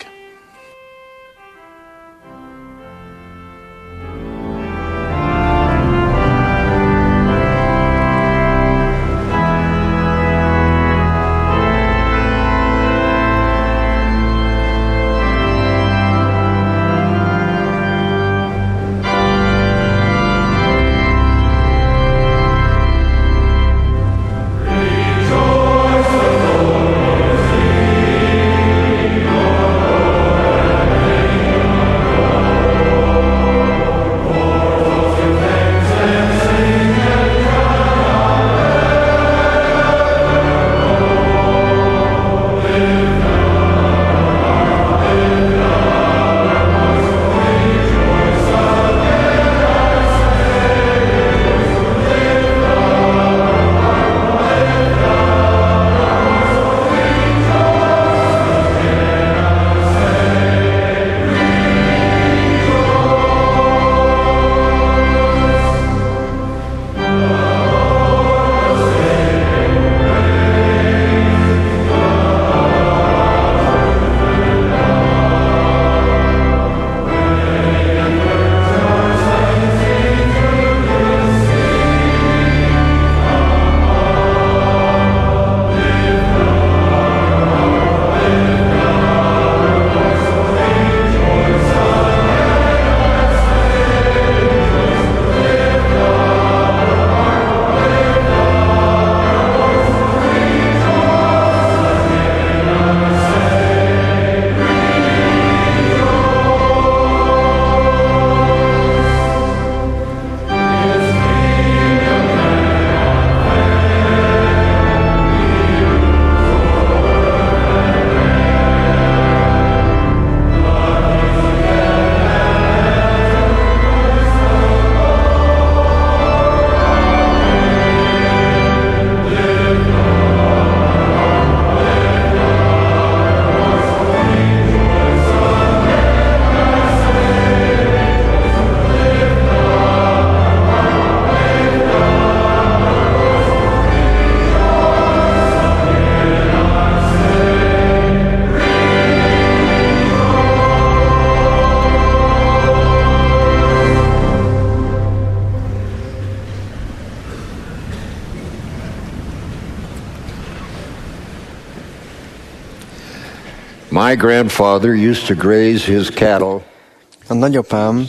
My grandfather used to graze his cattle. A nagyapám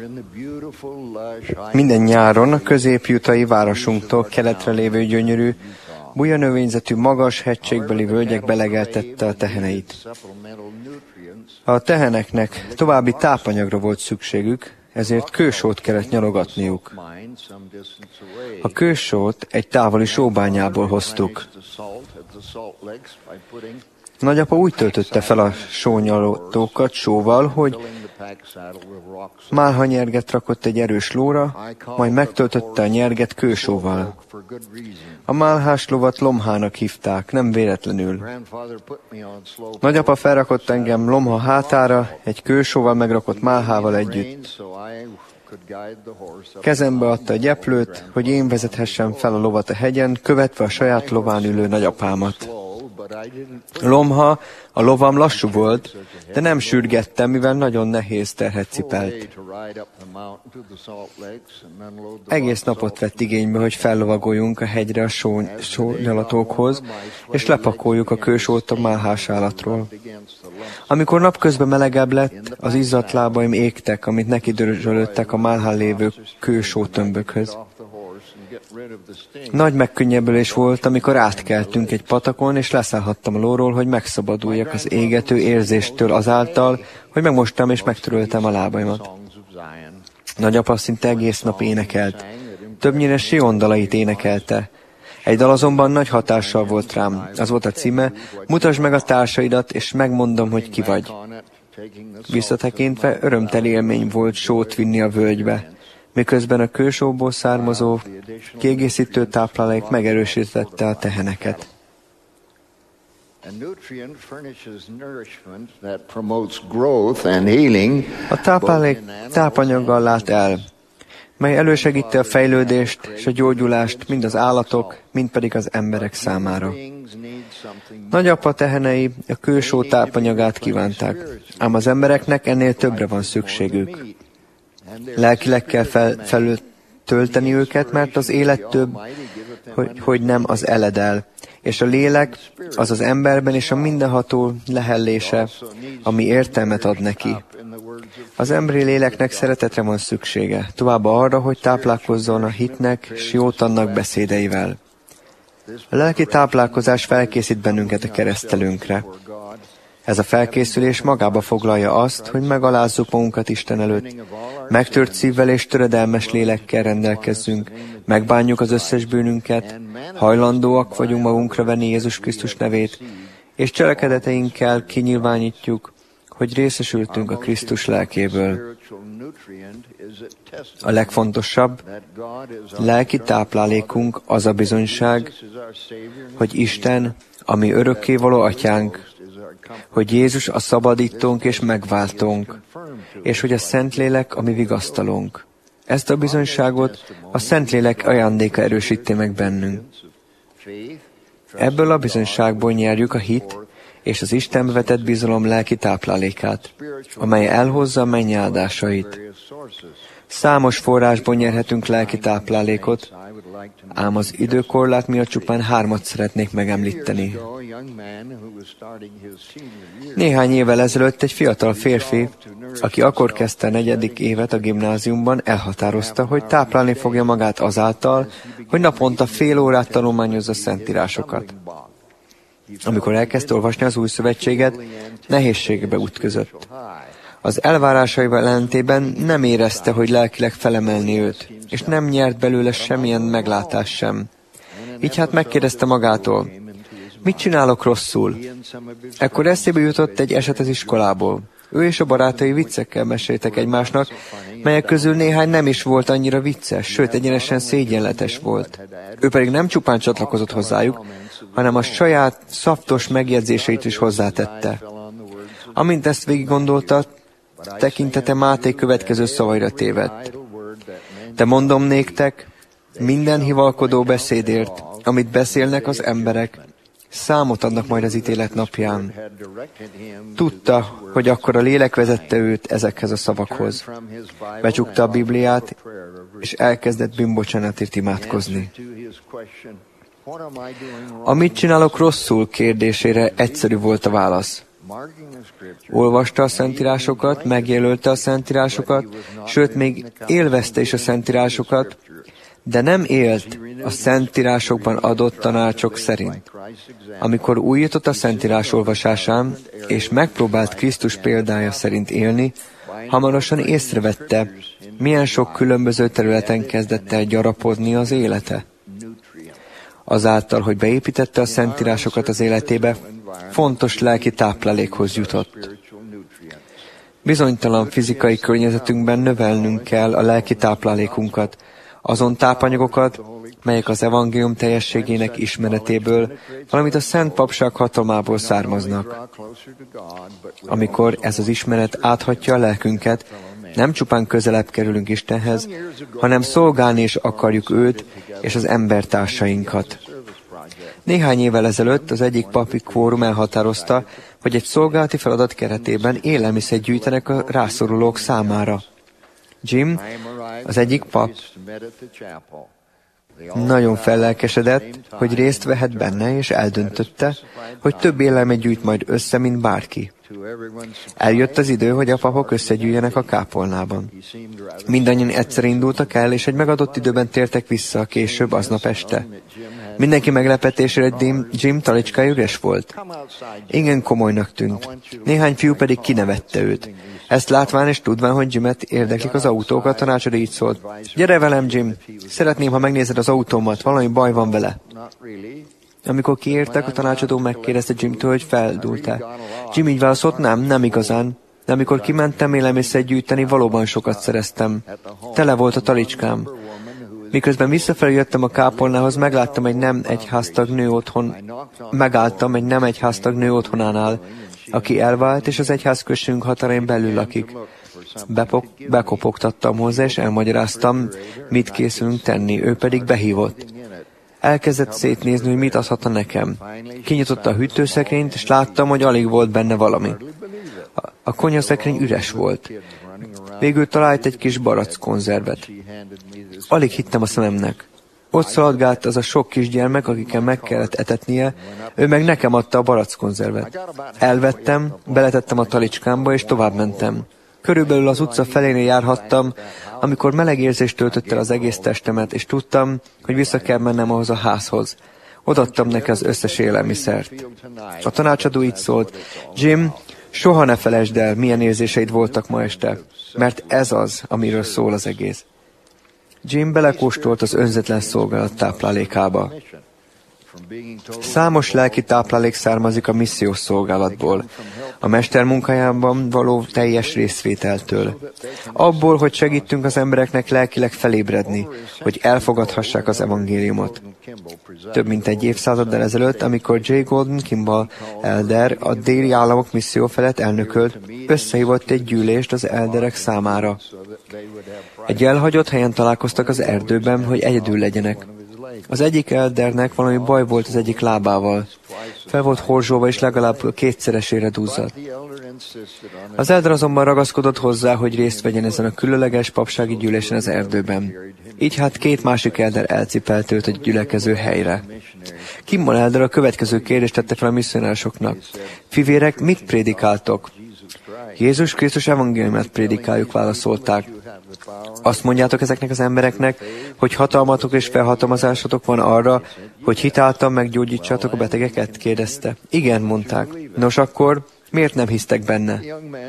minden nyáron a középjutai városunktól keletre lévő gyönyörű, buja növényzetű magas hegységbeli völgyekbe legeltette a teheneit. A teheneknek további tápanyagra volt szükségük, ezért kősót kellett nyalogatniuk. A kősót egy távoli sóbányából hoztuk. Nagyapa úgy töltötte fel a sónyalótókat sóval, hogy málha nyerget rakott egy erős lóra, majd megtöltötte a nyerget kősóval. A málhás lovat lomhának hívták, nem véletlenül. Nagyapa felrakott engem lomha hátára, egy kősóval megrakott málhával együtt. Kezembe adta a gyeplőt, hogy én vezethessem fel a lovat a hegyen, követve a saját lován ülő nagyapámat. Lomha, a lovam lassú volt, de nem sürgettem, mivel nagyon nehéz terhet cipelt. Egész napot vett igénybe, hogy fellovagoljunk a hegyre a sónyalatókhoz, és lepakoljuk a kősót a málhás állatról. Amikor napközben melegebb lett, az izzadt lábaim égtek, amit neki dörzsölöttek a málhán lévő kősótömbökhöz. Nagy megkönnyebbülés volt, amikor átkeltünk egy patakon, és leszállhattam a lóról, hogy megszabaduljak az égető érzéstől azáltal, hogy megmostam és megtöröltem a lábaimat. Nagyapa szinte egész nap énekelt. Többnyire Sion dalait énekelte. Egy dal azonban nagy hatással volt rám. Az volt a címe, mutasd meg a társaidat, és megmondom, hogy ki vagy. Visszatekintve örömteli élmény volt sót vinni a völgybe, miközben a kősóból származó kiegészítő táplálék megerősítette a teheneket. A táplálék tápanyaggal lát el, mely elősegíti a fejlődést és a gyógyulást mind az állatok, mind pedig az emberek számára. Nagyapa tehenei a kősó tápanyagát kívánták, ám az embereknek ennél többre van szükségük. Lelkileg kell fel, feltölteni őket, mert az élet több, hogy, hogy nem az eledel, és a lélek az az emberben és a mindenható lehellése, ami értelmet ad neki. Az emberi léleknek szeretetre van szüksége, továbbá arra, hogy táplálkozzon a hitnek és jót annak beszédeivel. A lelki táplálkozás felkészít bennünket a keresztelünkre. Ez a felkészülés magába foglalja azt, hogy megalázzuk magunkat Isten előtt, megtört szívvel és töredelmes lélekkel rendelkezzünk, megbánjuk az összes bűnünket, hajlandóak vagyunk magunkra venni Jézus Krisztus nevét, és cselekedeteinkkel kinyilvánítjuk, hogy részesültünk a Krisztus lelkéből. A legfontosabb lelki táplálékunk az a bizonyság, hogy Isten, ami örökkévaló atyánk, hogy Jézus a szabadítónk és megváltónk, és hogy a Szentlélek a mi vigasztalónk. Ezt a bizonyságot a Szentlélek ajándéka erősíti meg bennünk. Ebből a bizonyságból nyerjük a hit és az Istenbe vetett bizalom lelki táplálékát, amely elhozza a mennyi áldásait. Számos forrásból nyerhetünk lelki táplálékot, ám az időkorlát miatt csupán hármat szeretnék megemlíteni. Néhány évvel ezelőtt egy fiatal férfi, aki akkor kezdte a negyedik évet a gimnáziumban, elhatározta, hogy táplálni fogja magát azáltal, hogy naponta fél órát tanulmányozza szentírásokat. Amikor elkezdte olvasni az új szövetséget, nehézségbe ütközött. Az elvárásaival ellentében nem érezte, hogy lelkileg felemelni őt, és nem nyert belőle semmilyen meglátás sem. Így hát megkérdezte magától, mit csinálok rosszul? Ekkor eszébe jutott egy eset az iskolából. Ő és a barátai viccekkel meséltek egymásnak, melyek közül néhány nem is volt annyira vicces, sőt egyenesen szégyenletes volt. Ő pedig nem csupán csatlakozott hozzájuk, hanem a saját szaftos megjegyzéseit is hozzátette. Amint ezt végig gondolta, tekintete Máté következő szavaira tévedt. De mondom néktek, minden hivalkodó beszédért, amit beszélnek az emberek, számot adnak majd az ítélet napján. Tudta, hogy akkor a lélek vezette őt ezekhez a szavakhoz. Becsukta a Bibliát, és elkezdett bűnbocsánatért imádkozni. A mit csinálok rosszul kérdésére egyszerű volt a válasz. Olvasta a szentírásokat, megjelölte a szentírásokat, sőt, még élvezte is a szentírásokat, de nem élt a szentírásokban adott tanácsok szerint. Amikor újított a szentírás olvasásán, és megpróbált Krisztus példája szerint élni, hamarosan észrevette, milyen sok különböző területen kezdett el gyarapodni az élete. Azáltal, hogy beépítette a szentírásokat az életébe, fontos lelki táplálékhoz jutott. Bizonytalan fizikai környezetünkben növelnünk kell a lelki táplálékunkat, azon tápanyagokat, melyek az evangélium teljességének ismeretéből, valamint a Szent Papság hatalmából származnak. Amikor ez az ismeret áthatja a lelkünket, nem csupán közelebb kerülünk Istenhez, hanem szolgálni is akarjuk őt és az embertársainkat. Néhány évvel ezelőtt az egyik papi kvórum elhatározta, hogy egy szolgálati feladat keretében élelmiszert gyűjtenek a rászorulók számára. Jim, az egyik pap, nagyon fellelkesedett, hogy részt vehet benne, és eldöntötte, hogy több élelmet gyűjt majd össze, mint bárki. Eljött az idő, hogy a papok összegyűjjenek a kápolnában. Mindannyian egyszer indultak el, és egy megadott időben tértek vissza később aznap este. Mindenki meglepetésére Jim, Jim talicskája üres volt. Igen komolynak tűnt. Néhány fiú pedig kinevette őt. Ezt látván és tudván, hogy Jimet érdeklik az autók, a tanácsadó így szólt. Gyere velem, Jim! Szeretném, ha megnézed az autómat, valami baj van vele. Amikor kiértek, a tanácsadó megkérdezte Jimtől, hogy feldúlt-e. Jim így válaszolt, nem, nem igazán. De amikor kimentem élelmiszert gyűjteni, valóban sokat szereztem. Tele volt a talicskám. Miközben visszafelé jöttem a kápolnához, megláttam egy nem egyháztag nő otthon, megálltam egy nem egyháztag nő otthonánál, aki elvált, és az egyházközségünk határain belül lakik. Bepok, bekopogtattam hozzá, és elmagyaráztam, mit készülünk tenni, ő pedig behívott. Elkezdett szétnézni, hogy mit adhatna nekem. Kinyitotta a hűtőszekrényt, és láttam, hogy alig volt benne valami. A, a konyhaszekrény üres volt. Végül talált egy kis barack konzervet. Alig hittem a szememnek. Ott szaladgált az a sok kisgyermek, akikkel meg kellett etetnie, ő meg nekem adta a barack konzervet. Elvettem, beletettem a talicskámba, és tovább mentem. Körülbelül az utca felénél járhattam, amikor meleg érzés töltött el az egész testemet, és tudtam, hogy vissza kell mennem ahhoz a házhoz. Odaadtam neki az összes élelmiszert. A tanácsadó így szólt, Jim, soha ne felejtsd el, milyen érzéseid voltak ma este, mert ez az, amiről szól az egész. Jim belekóstolt az önzetlen szolgálat táplálékába. Számos lelki táplálék származik a missziós szolgálatból, a mester munkájában való teljes részvételtől. Abból, hogy segítünk az embereknek lelkileg felébredni, hogy elfogadhassák az evangéliumot. Több mint egy évszázaddal ezelőtt, amikor J. Gordon Kimball elder a déli államok misszió felett elnökölt, összehívott egy gyűlést az elderek számára. Egy elhagyott helyen találkoztak az erdőben, hogy egyedül legyenek. Az egyik eldernek valami baj volt az egyik lábával. Fel volt horzsolva, és legalább kétszeresére duzzadt. Az elder azonban ragaszkodott hozzá, hogy részt vegyen ezen a különleges papsági gyűlésen az erdőben. Így hát két másik elder elcipelte őt a gyülekező helyre. Kimball elder a következő kérdést tette fel a misszionárosoknak. Fivérek, mit prédikáltok? Jézus Krisztus evangéliumát prédikáljuk, válaszolták. Azt mondjátok ezeknek az embereknek, hogy hatalmatok és felhatalmazásotok van arra, hogy hitáltal meggyógyítsátok a betegeket? Kérdezte. Igen, mondták. Nos akkor, miért nem hisztek benne?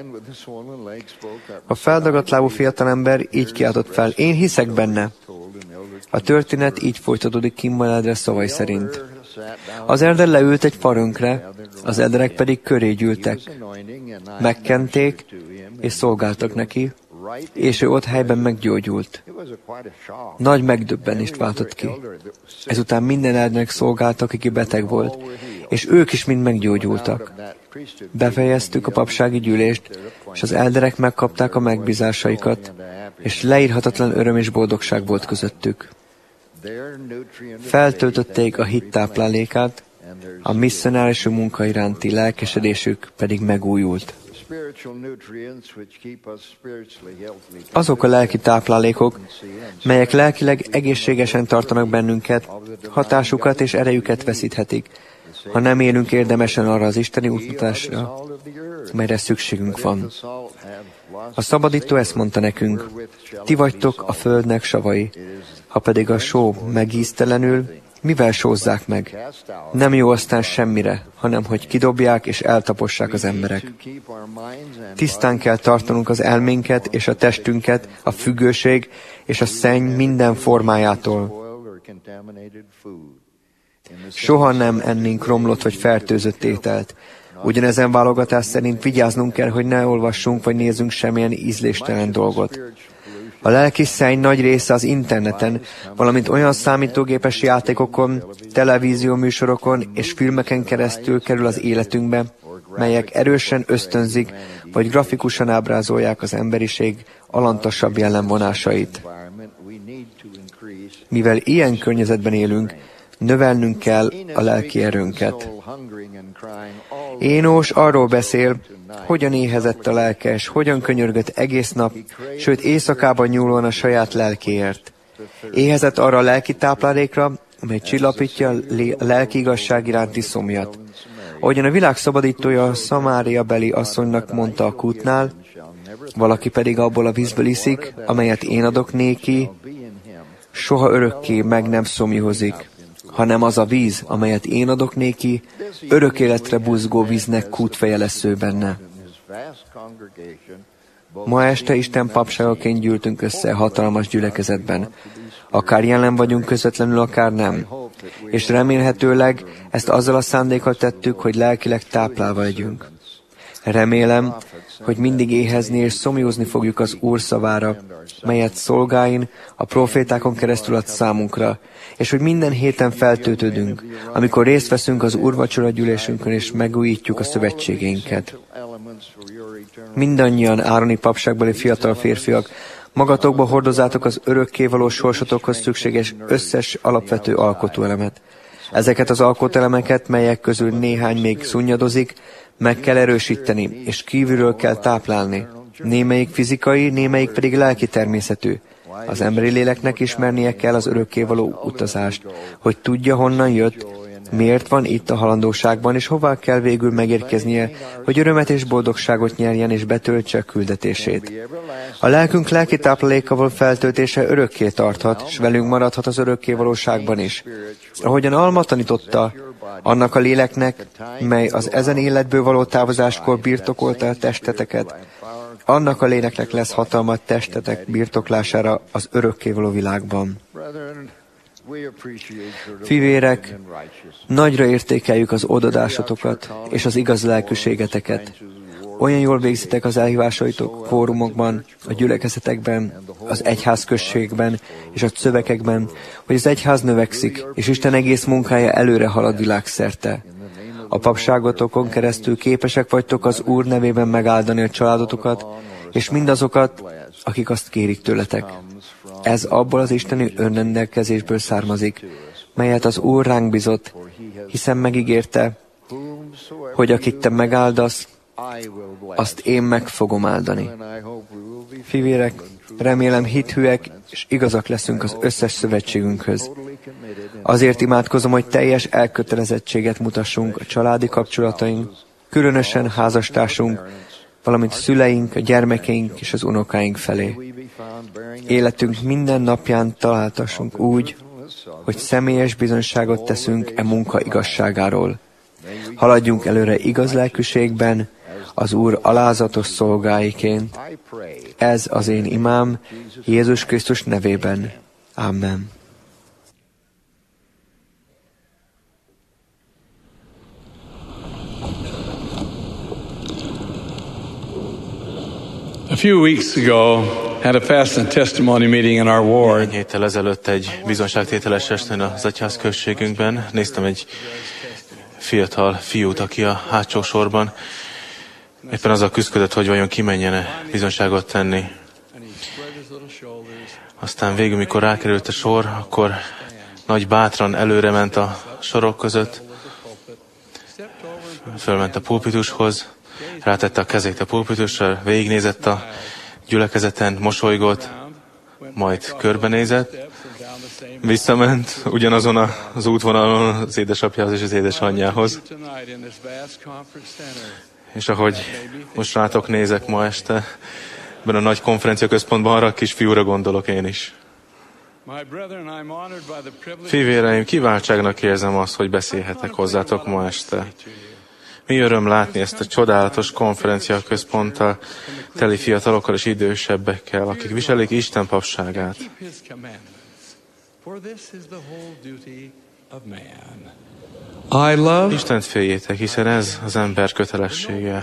A feldagadt lábú fiatalember így kiáltott fel. Én hiszek benne. A történet így folytatódik Kimball elder szavai szerint. Az elder leült egy farönkre, az elderek pedig köré gyűltek. Megkenték, és szolgáltak neki, és ő ott helyben meggyógyult. Nagy megdöbbenést váltott ki. Ezután minden eldernek szolgáltak, aki beteg volt, és ők is mind meggyógyultak. Befejeztük a papsági gyűlést, és az elderek megkapták a megbízásaikat, és leírhatatlan öröm és boldogság volt közöttük. Feltöltötték a hit táplálékát, a misszionárius munka iránti lelkesedésük pedig megújult. Azok a lelki táplálékok, melyek lelkileg egészségesen tartanak bennünket, hatásukat és erejüket veszíthetik, ha nem élünk érdemesen arra az isteni útmutatásra, melyre szükségünk van. A szabadító ezt mondta nekünk, ti vagytok a földnek savai, ha pedig a só megíztelenül, mivel sózzák meg? Nem jó aztán semmire, hanem hogy kidobják és eltapossák az emberek. Tisztán kell tartanunk az elménket és a testünket a függőség és a szenny minden formájától. Soha nem ennénk romlott vagy fertőzött ételt. Ugyanezen válogatás szerint vigyáznunk kell, hogy ne olvassunk vagy nézzünk semmilyen ízléstelen dolgot. A lelki szenny nagy része az interneten, valamint olyan számítógépes játékokon, televízió műsorokon és filmeken keresztül kerül az életünkbe, melyek erősen ösztönzik, vagy grafikusan ábrázolják az emberiség alantasabb jellemvonásait. Mivel ilyen környezetben élünk, növelnünk kell a lelki erőnket. Énós arról beszél, hogyan éhezett a lelke, és hogyan könyörgött egész nap, sőt éjszakában nyúlóan a saját lelkéért. Éhezett arra a lelki táplálékra, amely csillapítja a lelki igazság iránti szomjat. Ahogyan a világ szabadítója a Szamária beli asszonynak mondta a kútnál, valaki pedig abból a vízből iszik, amelyet én adok néki, soha örökké meg nem szomjahozik, hanem az a víz, amelyet én adok néki, örök életre buzgó víznek kútfeje lesz ő benne. Ma este Isten papságaként gyűltünk össze hatalmas gyülekezetben. Akár jelen vagyunk közvetlenül, akár nem. És remélhetőleg ezt azzal a szándékkal tettük, hogy lelkileg táplálva legyünk. Remélem, hogy mindig éhezni és szomjózni fogjuk az Úr szavára, melyet szolgáin, a profétákon keresztül ad számunkra, és hogy minden héten feltöltődünk, amikor részt veszünk az úrvacsora gyűlésünkön, és megújítjuk a szövetségeinket. Mindannyian Ároni papságbeli fiatal férfiak, magatokba hordozátok az örökkévaló sorsotokhoz szükséges összes alapvető alkotóelemet. Ezeket az alkotóelemeket, melyek közül néhány még szunnyadozik, meg kell erősíteni, és kívülről kell táplálni. Némelyik fizikai, némelyik pedig lelki természetű. Az emberi léleknek ismernie kell az örökkévaló utazást, hogy tudja, honnan jött, miért van itt a halandóságban, és hová kell végül megérkeznie, hogy örömet és boldogságot nyerjen és betöltse a küldetését. A lelkünk lelki táplálékával feltöltése örökké tarthat, s velünk maradhat az örökkévalóságban is. Ahogyan Alma tanította, annak a léleknek, mely az ezen életből való távozáskor birtokolta a testeteket, annak a léleknek lesz hatalma testetek birtoklására az örökkévaló világban. Fivérek, nagyra értékeljük az odadásotokat és az igaz lelkűségeteket. Olyan jól végzitek az elhívásaitok fórumokban, a gyülekezetekben, az egyházközségben és a szövekekben, hogy az egyház növekszik, és Isten egész munkája előre halad világszerte. A papságotokon keresztül képesek vagytok az Úr nevében megáldani a családotokat, és mindazokat, akik azt kérik tőletek. Ez abból az isteni önrendelkezésből származik, melyet az Úr ránk bizott, hiszen megígérte, hogy akit te megáldasz, azt én meg fogom áldani. Fivérek, remélem hithűek és igazak leszünk az összes szövetségünkhöz. Azért imádkozom, hogy teljes elkötelezettséget mutassunk a családi kapcsolataink, különösen házastársunk, valamint szüleink, a gyermekeink és az unokáink felé. Életünk minden napján találtassunk úgy, hogy személyes bizonyságot teszünk e munka igazságáról. Haladjunk előre igaz lelkűségben, az Úr alázatos szolgáiként. Ez az én imám, Jézus Krisztus nevében. Amen. A few weeks ago, had a fast and testimony meeting in our ward. Néhány héttel ezelőtt egy bizonságtételes estén az egyházközségünkben néztem egy fiatal fiút, aki a hátsó sorban éppen azzal küzdött, hogy vajon kimenjen bizonságot tenni. Aztán végül, mikor rákerült a sor, akkor nagy bátran előre ment a sorok között, fölment a pulpitushoz, rátette a kezét a pulpitusra, végignézett a gyülekezeten, mosolygott, majd körbenézett, visszament ugyanazon az útvonalon az édesapjához és az édesanyjához. És ahogy most rátok nézek ma este, ebben a nagy konferenciaközpontban, arra a kis fiúra gondolok én is. Fivéreim, kiváltságnak érzem azt, hogy beszélhetek hozzátok ma este. Mi öröm látni ezt a csodálatos konferenciaközponttal, teli fiatalokkal és idősebbekkel, akik viselik Isten papságát. I love Istent féljétek, hiszen ez az ember kötelessége.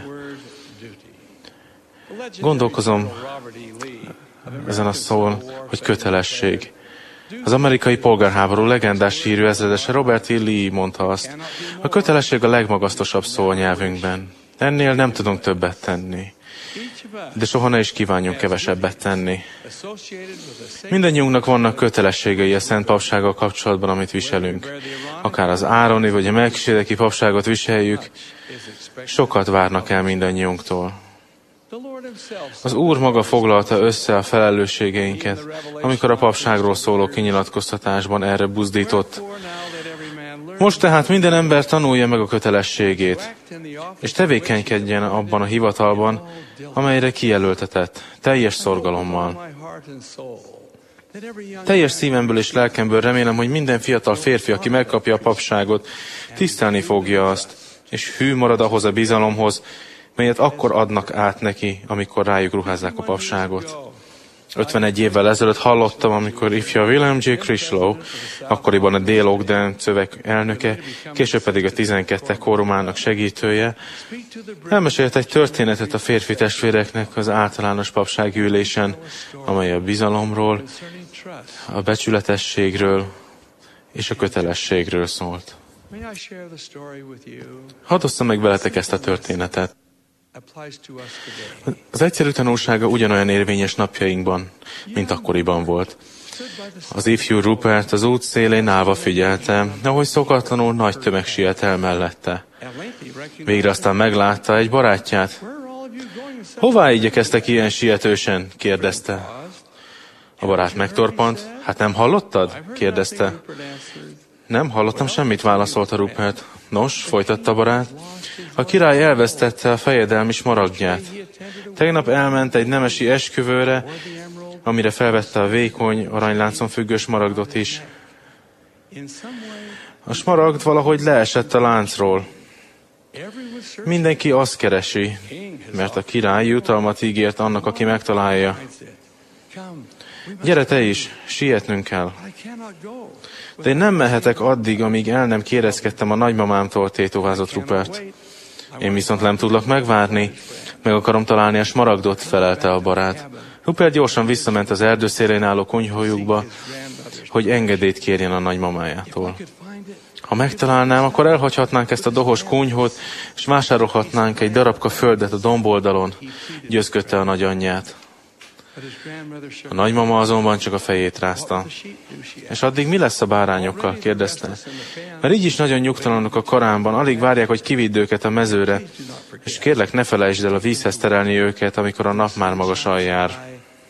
Gondolkozom ezen a szón, hogy kötelesség. Az amerikai polgárháború legendás sírű ezredese Robert E. Lee mondta azt, a kötelesség a legmagasztosabb szó a nyelvünkben. Ennél nem tudunk többet tenni. De soha ne is kívánjunk kevesebbet tenni. Mindennyiunknak vannak kötelességei a szent papsággal kapcsolatban, amit viselünk. Akár az ároni vagy a melkisédeki papságot viseljük, sokat várnak el mindannyiunktól. Az Úr maga foglalta össze a felelősségeinket, amikor a papságról szóló kinyilatkoztatásban erre buzdított. Most tehát minden ember tanulja meg a kötelességét, és tevékenykedjen abban a hivatalban, amelyre kijelöltetett, teljes szorgalommal. Teljes szívemből és lelkemből remélem, hogy minden fiatal férfi, aki megkapja a papságot, tisztelni fogja azt, és hű marad ahhoz a bizalomhoz, melyet akkor adnak át neki, amikor rájuk ruházzák a papságot. ötvenegy évvel ezelőtt hallottam, amikor ifja William J. Crislow, akkoriban a Dale Ogden szöveg elnöke, később pedig a tizenkettek kórumának segítője, elmesélt egy történetet a férfi testvéreknek az általános papsági ülésen, amely a bizalomról, a becsületességről és a kötelességről szólt. Hadd osszam meg veletek ezt a történetet. Az egyszerű tanulsága ugyanolyan érvényes napjainkban, mint akkoriban volt. Az ifjú Rupert az út szélén állva figyelte, ahogy szokatlanul nagy tömeg siet el mellette. Végre aztán meglátta egy barátját. Hová igyekeztek ilyen sietősen? Kérdezte. A barát megtorpant. Hát nem hallottad? Kérdezte. Nem hallottam semmit, válaszolta Rupert. Nos, folytatta a barát, a király elvesztette a fejedelmi smaragdját. Tegnap elment egy nemesi esküvőre, amire felvette a vékony, aranyláncon függő smaragdot is. A smaragd valahogy leesett a láncról. Mindenki azt keresi, mert a király jutalmat ígért annak, aki megtalálja. Gyere te is, sietnünk kell. De én nem mehetek addig, amíg el nem kérezkedtem a nagymamámtól, tétovázott Rupert. Én viszont nem tudlak megvárni, meg akarom találni a smaragdot, felelte a barát. Rupert gyorsan visszament az erdő szélén álló kunyhójukba, hogy engedélyt kérjen a nagymamájától. Ha megtalálnám, akkor elhagyhatnánk ezt a dohos kunyhót, és vásárolhatnánk egy darabka földet a domboldalon, győzködte a nagyanyját. A nagymama azonban csak a fejét rázta. És addig mi lesz a bárányokkal? Kérdezte. Mert így is nagyon nyugtalanok a karámban, alig várják, hogy kividd őket a mezőre, és kérlek, ne felejtsd el a vízhez terelni őket, amikor a nap már magasan jár.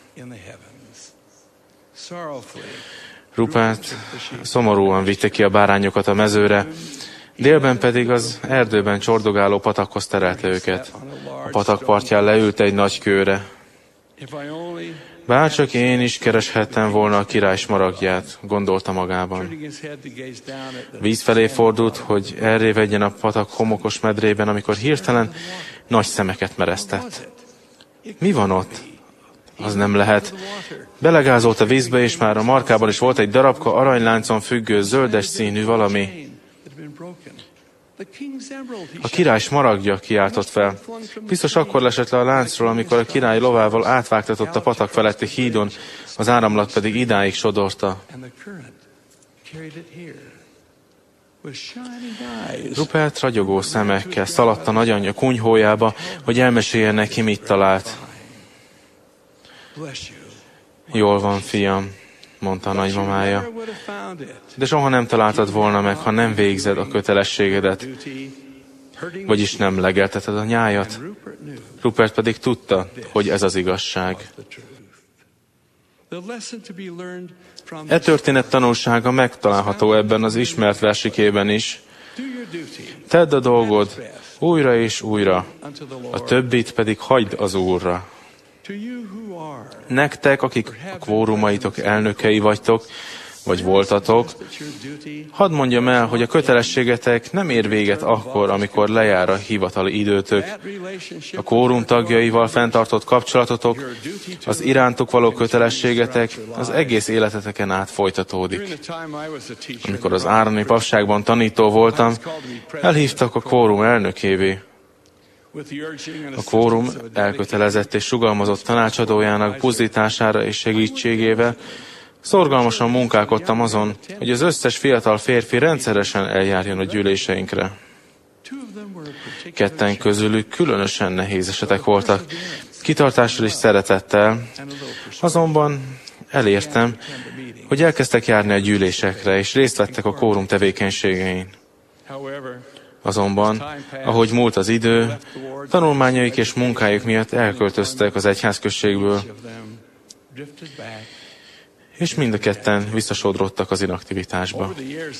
Rupert szomorúan vitte ki a bárányokat a mezőre, délben pedig az erdőben csordogáló patakhoz terelte őket. A patak partján leült egy nagy kőre. Bárcsak én is kereshettem volna a király smaragdját, gondolta magában. Víz felé fordult, hogy elrévedjen a patak homokos medrében, amikor hirtelen nagy szemeket meresztett. Mi van ott? Az nem lehet. Belegázolt a vízbe, és már a markában is volt egy darabka aranyláncon függő zöldes színű valami. A király smaragdja, kiáltott fel. Biztos akkor lesett le a láncról, amikor a király lovával átvágtatott a patak feletti hídon, az áramlat pedig idáig sodorta. Rupert ragyogó szemekkel szaladt a nagyanyja kunyhójába, hogy elmesélje neki, mit talált. Jól van, fiam, mondta a nagymamája. De soha nem találtad volna meg, ha nem végzed a kötelességedet, vagyis nem legelteted a nyájat. Rupert pedig tudta, hogy ez az igazság. E történet tanulsága megtalálható ebben az ismert versikében is. Tedd a dolgod újra és újra, a többit pedig hagyd az Úrra. Nektek, akik a kvórumaitok elnökei vagytok, vagy voltatok, hadd mondjam el, hogy a kötelességetek nem ér véget akkor, amikor lejár a hivatali időtök. A kvórum tagjaival fenntartott kapcsolatotok, az irántuk való kötelességetek az egész életeteken át folytatódik. Amikor az Ároni papságban tanító voltam, elhívtak a kvórum elnökévé. A kvórum elkötelezett és sugalmazott tanácsadójának buzdítására és segítségével szorgalmasan munkálkodtam azon, hogy az összes fiatal férfi rendszeresen eljárjon a gyűléseinkre. Ketten közülük különösen nehéz esetek voltak, kitartással és szeretettel, azonban elértem, hogy elkezdtek járni a gyűlésekre, és részt vettek a kvórum tevékenységein. Azonban, ahogy múlt az idő, tanulmányaik és munkájuk miatt elköltöztek az egyházközségből, és mind a ketten visszasodródtak az inaktivitásba.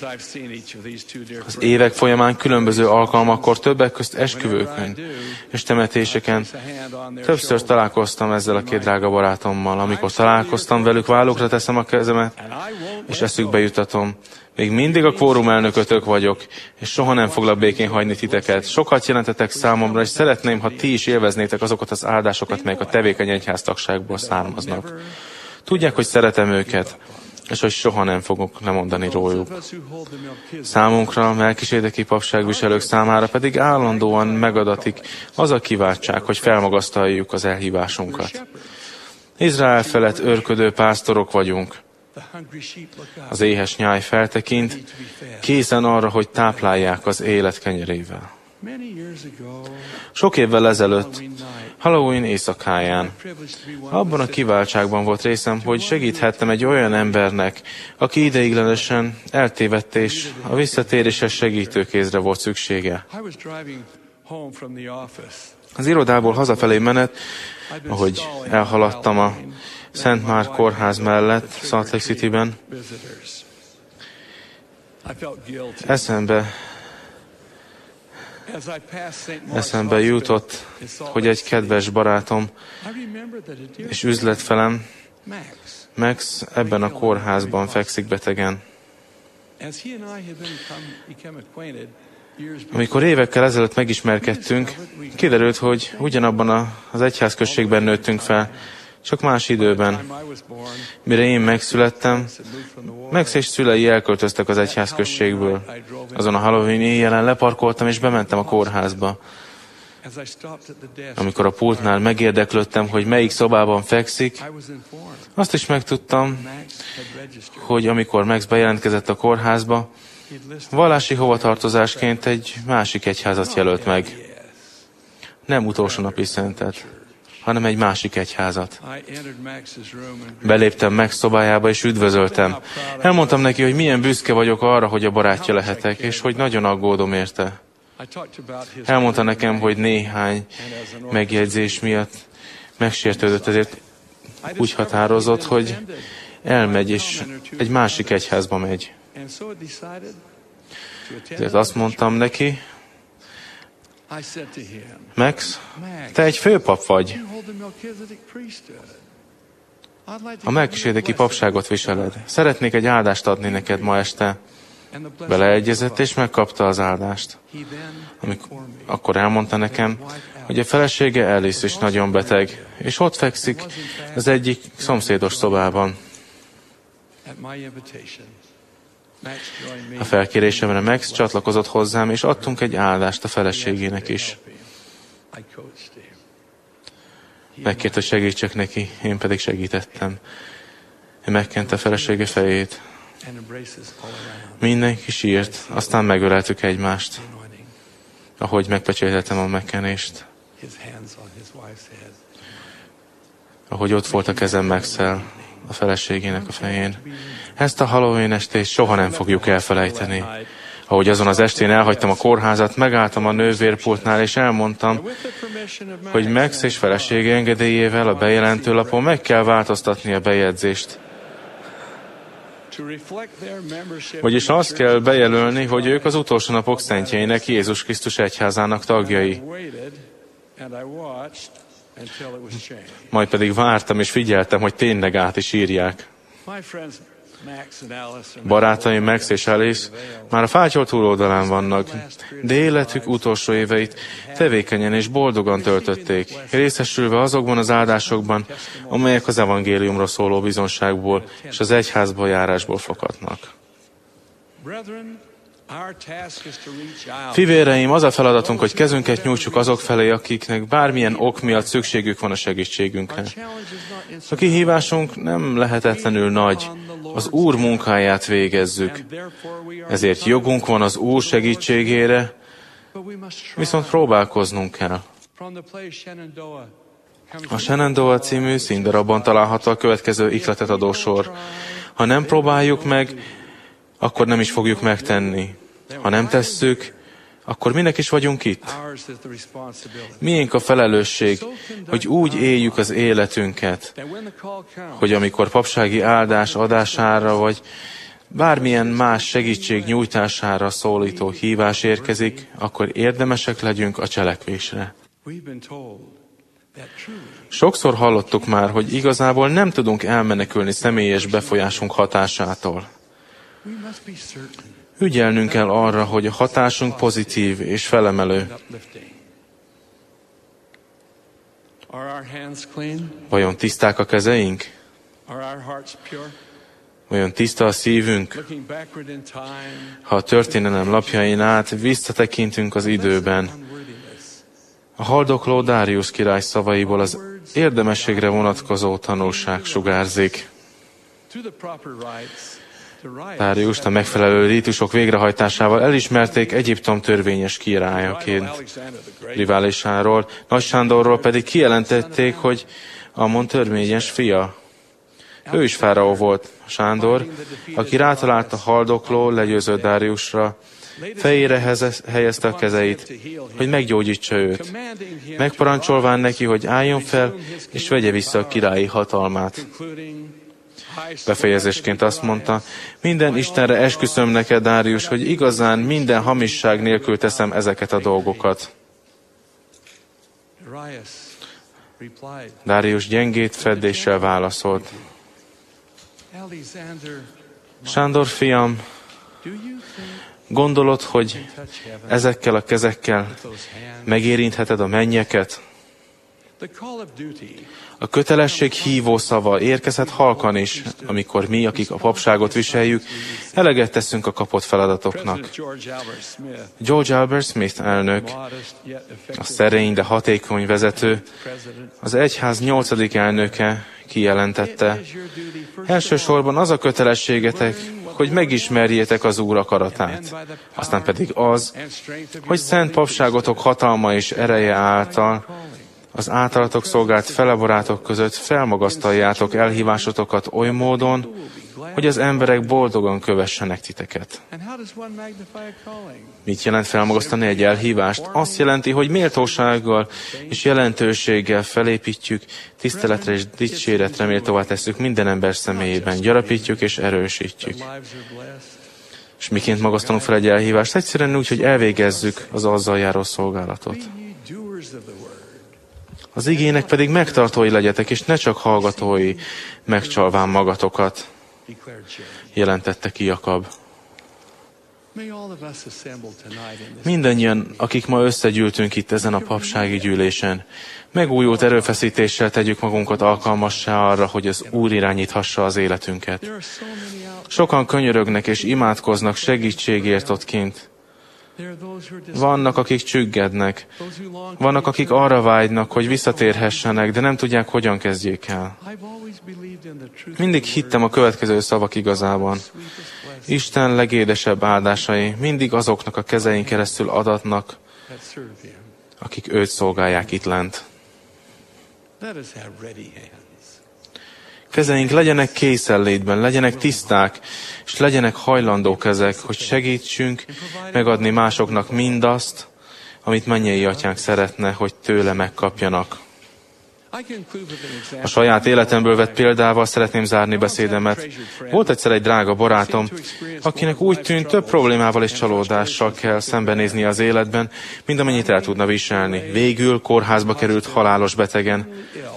Az évek folyamán különböző alkalmakkor, többek közt esküvőkön és temetéseken többször találkoztam ezzel a két drága barátommal. Amikor találkoztam velük, vállukra teszem a kezemet, és eszükbe jutatom. Még mindig a kvórum elnökötök vagyok, és soha nem foglak békén hagyni titeket. Sokat jelentetek számomra, és szeretném, ha ti is élveznétek azokat az áldásokat, melyek a tevékeny egyháztagságból származnak. Tudják, hogy szeretem őket, és hogy soha nem fogok lemondani róluk. Számunkra, a melkisédeki papságviselők számára pedig állandóan megadatik az a kiváltság, hogy felmagasztaljuk az elhívásunkat. Izrael felett őrködő pásztorok vagyunk. Az éhes nyáj feltekint, készen arra, hogy táplálják az élet kenyerével. Sok évvel ezelőtt, Halloween éjszakáján, abban a kiváltságban volt részem, hogy segíthettem egy olyan embernek, aki ideiglenesen eltévedt és a visszatéréshez segítőkézre volt szüksége. Az irodából hazafelé menet, ahogy elhaladtam a Szent Márk kórház mellett, Salt Lake Cityben, eszembe Eszembe jutott, hogy egy kedves barátom és üzletfelem, Max, ebben a kórházban fekszik betegen. Amikor évekkel ezelőtt megismerkedtünk, kiderült, hogy ugyanabban az egyházközségben nőttünk fel, csak más időben. Mire én megszülettem, Max és szülei elköltöztek az egyházközségből. Azon a Halloween éjjelen leparkoltam és bementem a kórházba. Amikor a pultnál megérdeklődtem, hogy melyik szobában fekszik, azt is megtudtam, hogy amikor Max bejelentkezett a kórházba, vallási hovatartozásként egy másik egyházat jelölt meg. Nem utolsó napi szentet, hanem egy másik egyházat. Beléptem Max szobájába, és üdvözöltem. Elmondtam neki, hogy milyen büszke vagyok arra, hogy a barátja lehetek, és hogy nagyon aggódom érte. Elmondta nekem, hogy néhány megjegyzés miatt megsértődött, ezért úgy határozott, hogy elmegy, és egy másik egyházba megy. Ezért azt mondtam neki, Max, te egy főpap vagy. A melkisédeki papságot viseled. Szeretnék egy áldást adni neked ma este. Beleegyezett, és megkapta az áldást. Amikor, akkor elmondta nekem, hogy a felesége Alice is nagyon beteg, és ott fekszik az egyik szomszédos szobában. A felkérésemre Max csatlakozott hozzám, és adtunk egy áldást a feleségének is. Megkért, hogy segítsek neki, én pedig segítettem. Ő megkente a felesége fejét. Mindenki sírt, aztán megöleltük egymást, ahogy megpecsételtem a megkenést. Ahogy ott volt a kezem Max-el, a feleségének a fején. Ezt a Halloween estét soha nem fogjuk elfelejteni. Ahogy azon az estén elhagytam a kórházat, megálltam a nővérpultnál, és elmondtam, hogy Max és felesége engedélyével a bejelentőlapon meg kell változtatni a bejegyzést. Vagyis azt kell bejelölni, hogy ők az utolsó napok szentjeinek, Jézus Krisztus egyházának tagjai. Majd pedig vártam és figyeltem, hogy tényleg át is írják. Barátaim Max és Alice már a fátyol túloldalán vannak, de életük utolsó éveit tevékenyen és boldogan töltötték, részesülve azokban az áldásokban, amelyek az evangéliumról szóló bizonságból és az egyházba járásból fakadnak. Fivéreim, az a feladatunk, hogy kezünket nyújtsuk azok felé, akiknek bármilyen ok miatt szükségük van a segítségünkre. A kihívásunk nem lehetetlenül nagy, az Úr munkáját végezzük. Ezért jogunk van az Úr segítségére, viszont próbálkoznunk kell. A Shenandoah című színdarabban található a következő ihletet adó sor. Ha nem próbáljuk meg, akkor nem is fogjuk megtenni. Ha nem tesszük, akkor minek is vagyunk itt? Miénk a felelősség, hogy úgy éljük az életünket, hogy amikor papsági áldás adására, vagy bármilyen más segítség nyújtására szólító hívás érkezik, akkor érdemesek legyünk a cselekvésre. Sokszor hallottuk már, hogy igazából nem tudunk elmenekülni személyes befolyásunk hatásától. Ügyelnünk kell arra, hogy a hatásunk pozitív és felemelő. Vajon tiszták a kezeink? Vajon tiszta a szívünk? Ha a történelem lapjain át visszatekintünk az időben, a haldokló Dáriusz király szavaiból az érdemességre vonatkozó tanulság sugárzik. Dáriust a megfelelő rítusok végrehajtásával elismerték Egyiptom törvényes királyaként. Riválisáról, Nagy Sándorról pedig kijelentették, hogy Ammon törvényes fia. Ő is fáraó volt, Sándor, aki rátalált a haldokló, legyőző Dáriusra, fejére helyezte a kezeit, hogy meggyógyítsa őt, megparancsolván neki, hogy álljon fel, és vegye vissza a királyi hatalmát. Befejezésként azt mondta, minden Istenre esküszöm neked, Dárius, hogy igazán minden hamisság nélkül teszem ezeket a dolgokat. Dárius gyengét feddéssel válaszolt. Sándor fiam, gondolod, hogy ezekkel a kezekkel megérintheted a mennyeket? A kötelesség hívó szava érkezhet halkan is, amikor mi, akik a papságot viseljük, eleget teszünk a kapott feladatoknak. George Albert Smith elnök, a szerény, de hatékony vezető, az egyház nyolcadik elnöke kijelentette, elsősorban az a kötelességetek, hogy megismerjétek az Úr akaratát, aztán pedig az, hogy szent papságotok hatalma és ereje által az általatok szolgált felebarátok között felmagasztaljátok elhívásotokat oly módon, hogy az emberek boldogan kövessenek titeket. Mit jelent felmagasztani egy elhívást? Azt jelenti, hogy méltósággal és jelentőséggel felépítjük, tiszteletre és dicséretre méltóvá tesszük minden ember személyében, gyarapítjuk és erősítjük. És miként magasztalunk fel egy elhívást? Egyszerűen úgy, hogy elvégezzük az azzal járó szolgálatot. Az igének pedig megtartói legyetek, és ne csak hallgatói, megcsalván magatokat, jelentette ki Jakab. Mindannyian, akik ma összegyűltünk itt ezen a papsági gyűlésen, megújult erőfeszítéssel tegyük magunkat alkalmassá arra, hogy az Úr irányíthassa az életünket. Sokan könyörögnek és imádkoznak segítségért ott kint. Vannak, akik csüggednek. Vannak, akik arra vágynak, hogy visszatérhessenek, de nem tudják, hogyan kezdjék el. Mindig hittem a következő szavak igazában. Isten legédesebb áldásai mindig azoknak a kezein keresztül adatnak, akik őt szolgálják itt lent. Kezeink legyenek készenlétben, legyenek tiszták, és legyenek hajlandó kezek, hogy segítsünk megadni másoknak mindazt, amit mennyei atyánk szeretne, hogy tőle megkapjanak. A saját életemből vett példával szeretném zárni beszédemet. Volt egyszer egy drága barátom, akinek úgy tűnt, több problémával és csalódással kell szembenézni az életben, mint amennyit el tudna viselni. Végül kórházba került halálos betegen.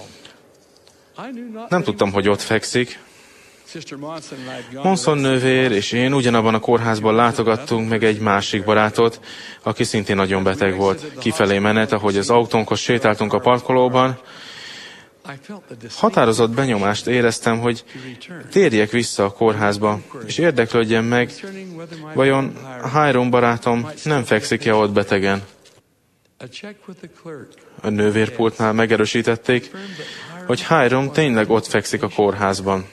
Nem tudtam, hogy ott fekszik. Monson nővér és én ugyanabban a kórházban látogattunk meg egy másik barátot, aki szintén nagyon beteg volt. Kifelé menet, ahogy az autónkhoz sétáltunk a parkolóban, határozott benyomást éreztem, hogy térjek vissza a kórházba, és érdeklődjem meg, vajon Hiram barátom nem fekszik-e ott betegen. A nővérpultnál megerősítették, hogy Hiram tényleg ott fekszik a kórházban.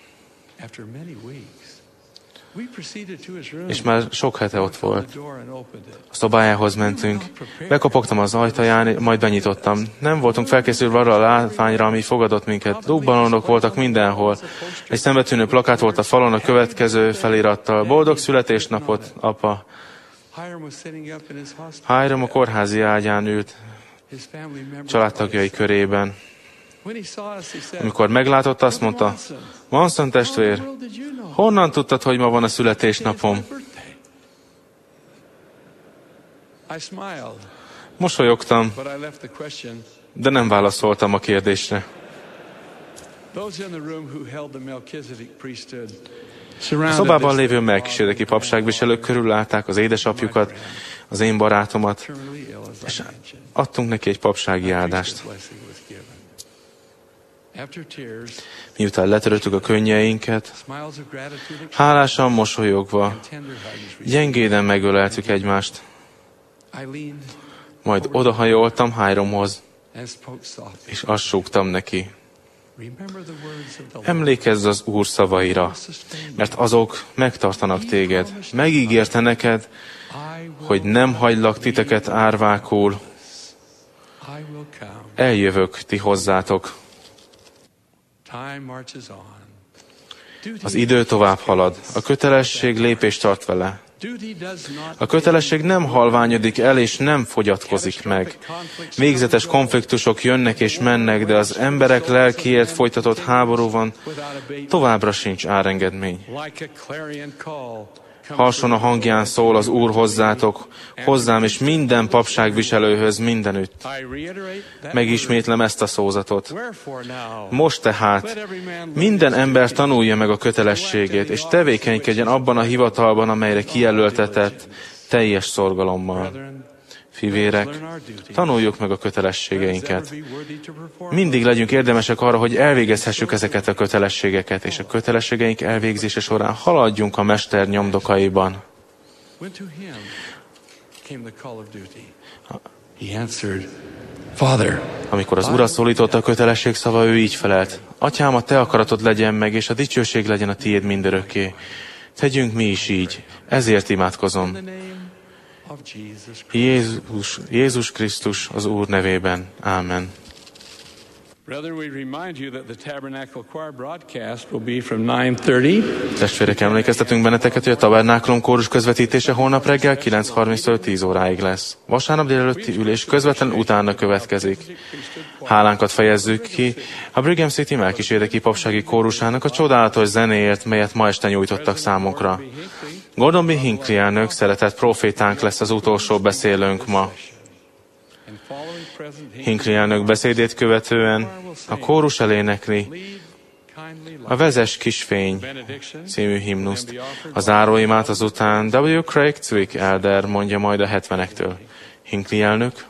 És már sok hete ott volt. A szobájához mentünk. Bekopogtam az ajtaján, majd benyitottam. Nem voltunk felkészülve arra a látványra, ami fogadott minket. Lúgballonok voltak mindenhol. Egy szembetűnő plakát volt a falon a következő felirattal. Boldog születésnapot, apa! Hiram a kórházi ágyán ült, családtagjai körében. Amikor meglátott, azt mondta, Manson testvér, honnan tudtad, hogy ma van a születésnapom? Mosolyogtam, de nem válaszoltam a kérdésre. A szobában lévő melkisedeki papságviselők körülállták az édesapjukat, az én barátomat, és adtunk neki egy papsági áldást. Miután letöröltük a könnyeinket, hálásan mosolyogva, gyengéden megöleltük egymást, majd odahajoltam Hiramhoz, és azt súgtam neki. Emlékezz az Úr szavaira, mert azok megtartanak téged. Megígérte neked, hogy nem hagylak titeket árvákul. Eljövök ti hozzátok. Az idő tovább halad, a kötelesség lépést tart vele. A kötelesség nem halványodik el, és nem fogyatkozik meg. Végzetes konfliktusok jönnek és mennek, de az emberek lelkiért folytatott háborúban továbbra sincs árengedmény. Harson a hangján szól az Úr hozzátok, hozzám és minden papságviselőhöz mindenütt. Megismétlem ezt a szózatot. Most tehát minden ember tanulja meg a kötelességét, és tevékenykedjen abban a hivatalban, amelyre kijelöltetett, teljes szorgalommal. Fivérek, tanuljuk meg a kötelességeinket. Mindig legyünk érdemesek arra, hogy elvégezhessük ezeket a kötelességeket, és a kötelességeink elvégzése során haladjunk a Mester nyomdokaiban. Amikor az Urat szólította a kötelesség szava, ő így felelt. Atyám, a te akaratod legyen meg, és a dicsőség legyen a tiéd mindörökké. Tegyünk mi is így. Ezért imádkozom. Jézus, Jézus Krisztus az Úr nevében. Ámen. Testvérek, emlékeztetünk benneteket, hogy a Tabernáklum kórus közvetítése holnap reggel kilenc harminctól tíz óráig lesz. Vasárnap délelőtti ülés közvetlenül utána következik. Hálánkat fejezzük ki a Brigham City melkisedeki papsági kórusának a csodálatos zenéért, melyet ma este nyújtottak számunkra. Gordon B. Hinckley elnök, szeretett profétánk lesz az utolsó beszélőnk ma. Hinckley elnök beszédét követően a kórus elénekli a Vezess kisfény című himnuszt. A záróimát azután W. Craig Zwick elder mondja majd a hetvenektől. Hinckley elnök.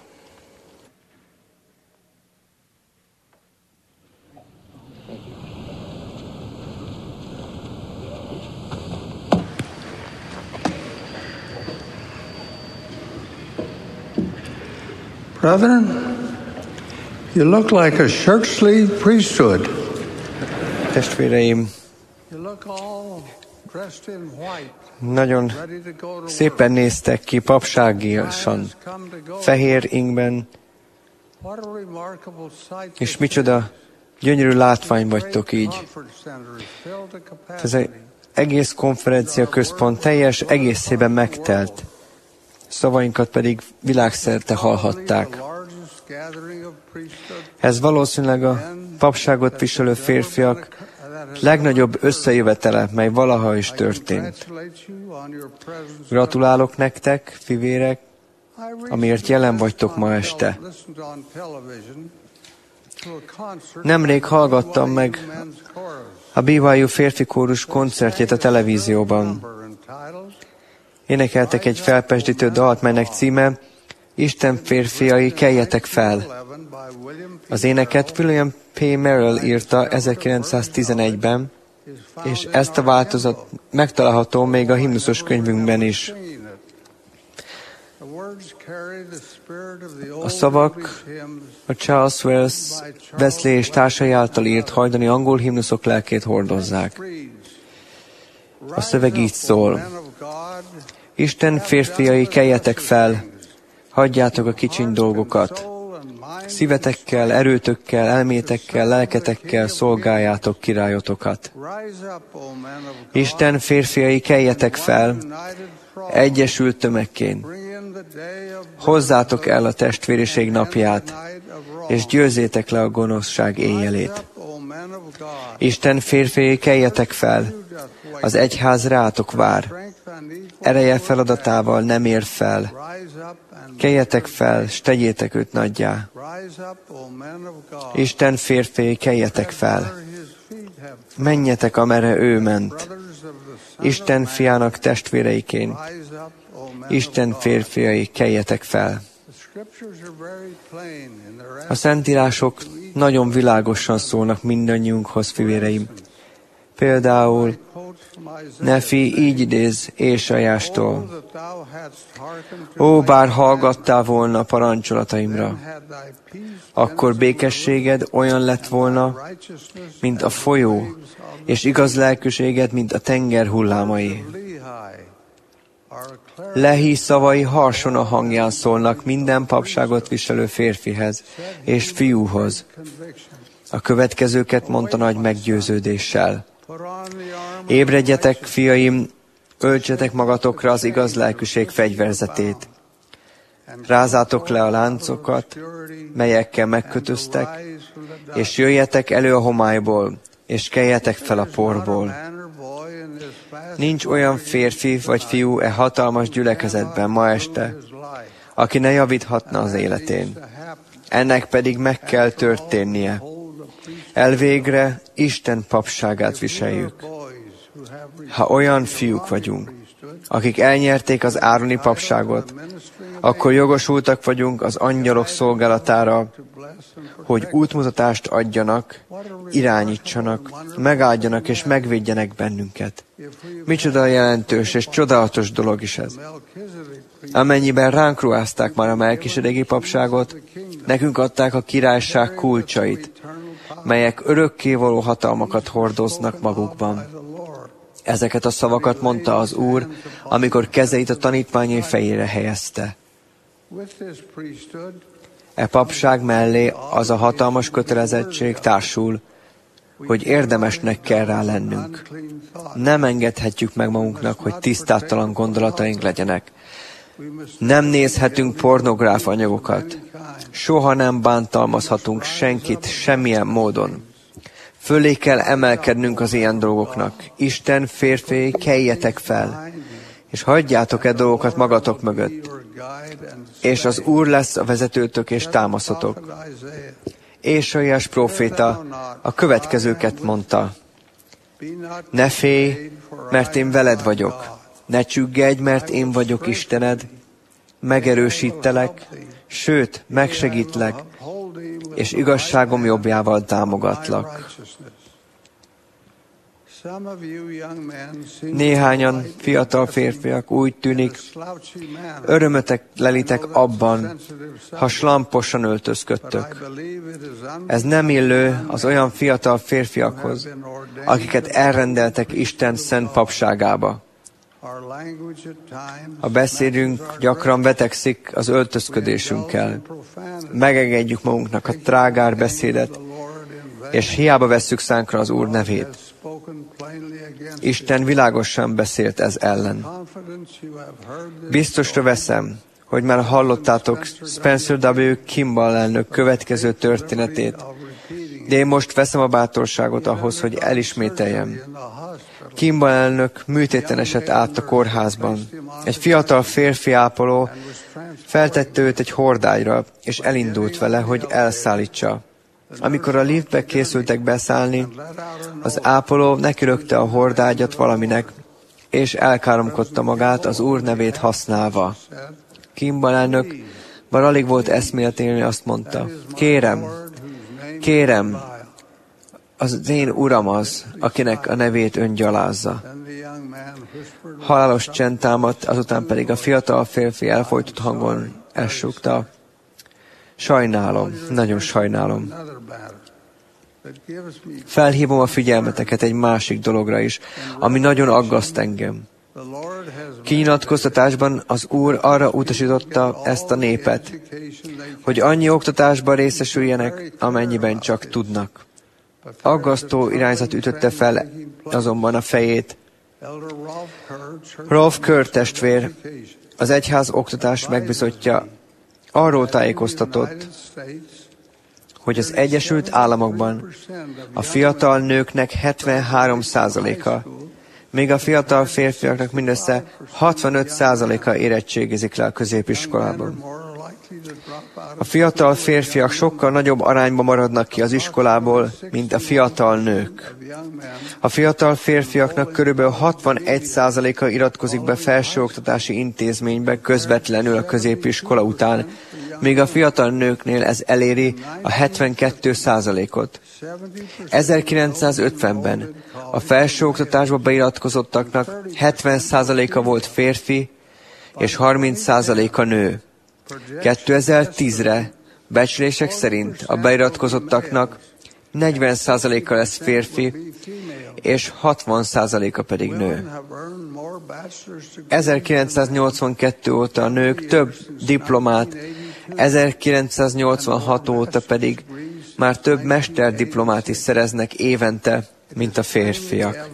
Brethren, you look like a shirt-sleeve priesthood. Testvéreim, nagyon szépen néztek ki papságiasan, fehér ingben, és micsoda gyönyörű látvány vagytok így. Ez az egész konferencia központ teljes egészében megtelt. Szavainkat pedig világszerte hallhatták. Ez valószínűleg a papságot viselő férfiak legnagyobb összejövetele, mely valaha is történt. Gratulálok nektek, fivérek, amiért jelen vagytok ma este. Nemrég hallgattam meg a bé vé u férfi kórus koncertjét a televízióban. Énekeltek egy felpesdítő dalt, melynek címe Isten férfiai, keljetek fel. Az éneket William P. Merrill írta ezerkilencszáztizenegyben, és ezt a változat megtalálható még a himnuszos könyvünkben is. A szavak a Charles Wesley és társai által írt hajdani angol himnuszok lelkét hordozzák. A szöveg így szól. Isten férfiai, keljetek fel, hagyjátok a kicsiny dolgokat. Szívetekkel, erőtökkel, elmétekkel, lelketekkel szolgáljátok királyotokat. Isten férfiai, keljetek fel, egyesült tömegként. Hozzátok el a testvériség napját, és győzzétek le a gonoszság éjjelét. Isten férfiai, keljetek fel, az egyház rátok vár. Ereje feladatával nem ér fel. Keljetek fel, s tegyétek őt nagyjá. Isten férfiai, keljetek fel. Menjetek, amerre ő ment. Isten fiának testvéreiként. Isten férfiai, keljetek fel. A szentírások nagyon világosan szólnak mindannyiunkhoz, fivéreim. Például Nefi így idéz Ésajástól: Ó, bár hallgattál volna a parancsolataimra, akkor békességed olyan lett volna, mint a folyó, és igaz lelkűséged, mint a tenger hullámai. Lehi szavai harson a hangján szólnak minden papságot viselő férfihez és fiúhoz. A következőket mondta nagy meggyőződéssel: Ébredjetek, fiaim, öltsetek magatokra az igaz lelkűség fegyverzetét. Rázátok le a láncokat, melyekkel megkötöztek, és jöjjetek elő a homályból, és keljetek fel a porból. Nincs olyan férfi vagy fiú e hatalmas gyülekezetben ma este, aki ne javíthatna az életén. Ennek pedig meg kell történnie. Elvégre Isten papságát viseljük. Ha olyan fiúk vagyunk, akik elnyerték az ároni papságot, akkor jogosultak vagyunk az angyalok szolgálatára, hogy útmutatást adjanak, irányítsanak, megáldjanak és megvédjenek bennünket. Micsoda jelentős és csodálatos dolog is ez. Amennyiben ránk ruházták már a melkisedéki papságot, nekünk adták a királyság kulcsait, melyek örökkévaló hatalmakat hordoznak magukban. Ezeket a szavakat mondta az Úr, amikor kezeit a tanítványai fejére helyezte. E papság mellé az a hatalmas kötelezettség társul, hogy érdemesnek kell rá lennünk. Nem engedhetjük meg magunknak, hogy tisztátalan gondolataink legyenek. Nem nézhetünk pornográf anyagokat. Soha nem bántalmazhatunk senkit semmilyen módon. Fölé kell emelkednünk az ilyen dolgoknak. Isten férfiai, keljetek fel, és hagyjátok-e dolgokat magatok mögött. És az Úr lesz a vezetőtök és támaszotok. Ézsaiás próféta a következőket mondta: Ne félj, mert én veled vagyok. Ne csüggedj, mert én vagyok Istened. Megerősítelek, sőt, megsegítlek, és igazságom jobbjával támogatlak. Néhányan fiatal férfiak úgy tűnik, örömötek lelitek abban, ha slamposan öltözködtök. Ez nem illő az olyan fiatal férfiakhoz, akiket elrendeltek Isten szent papságába. A beszédünk gyakran vetekszik az öltözködésünkkel. Megengedjük magunknak a trágár beszédet, és hiába vesszük szánkra az Úr nevét. Isten világosan beszélt ez ellen. Biztosra veszem, hogy már hallottátok Spencer W. Kimball elnök következő történetét, de én most veszem a bátorságot ahhoz, hogy elismételjem. Kimball elnök műtéten esett át a kórházban. Egy fiatal férfi ápoló feltette őt egy hordályra, és elindult vele, hogy elszállítsa. Amikor a liftbe készültek beszállni, az ápoló nekirögte a hordágyat valaminek, és elkáromkodta magát az Úr nevét használva. Kimball elnök már alig volt eszméletélni, azt mondta: Kérem, kérem, az én uram az, akinek a nevét ön gyalázza. Halálos csend támadt, azután pedig a fiatal férfi elfojtott hangon elsúgta: Sajnálom, nagyon sajnálom. Felhívom a figyelmeteket egy másik dologra is, ami nagyon aggaszt engem. Kinyilatkoztatásban az Úr arra utasította ezt a népet, hogy annyi oktatásban részesüljenek, amennyiben csak tudnak. Aggasztó irányzat ütötte fel azonban a fejét. Ralph Kerr testvér, az egyház oktatás megbizotja, arról tájékoztatott, hogy az Egyesült Államokban a fiatal nőknek hetvenhárom százaléka, míg a fiatal férfiaknak mindössze hatvanöt százaléka érettségizik le a középiskolában. A fiatal férfiak sokkal nagyobb arányban maradnak ki az iskolából, mint a fiatal nők. A fiatal férfiaknak körülbelül hatvanegy százaléka iratkozik be felsőoktatási intézménybe közvetlenül a középiskola után, míg a fiatal nőknél ez eléri a hetvenkettő százalékot. ezerkilencszázötvenben a felsőoktatásba beiratkozottaknak hetven százaléka volt férfi, és harminc százaléka nő. kétezer-tízre becslések szerint a beiratkozottaknak negyven százaléka lesz férfi, és hatvan százaléka pedig nő. ezerkilencszáznyolcvankettő óta a nők több diplomát, ezerkilencszáznyolcvanhat óta pedig már több mesterdiplomát is szereznek évente, mint a férfiak.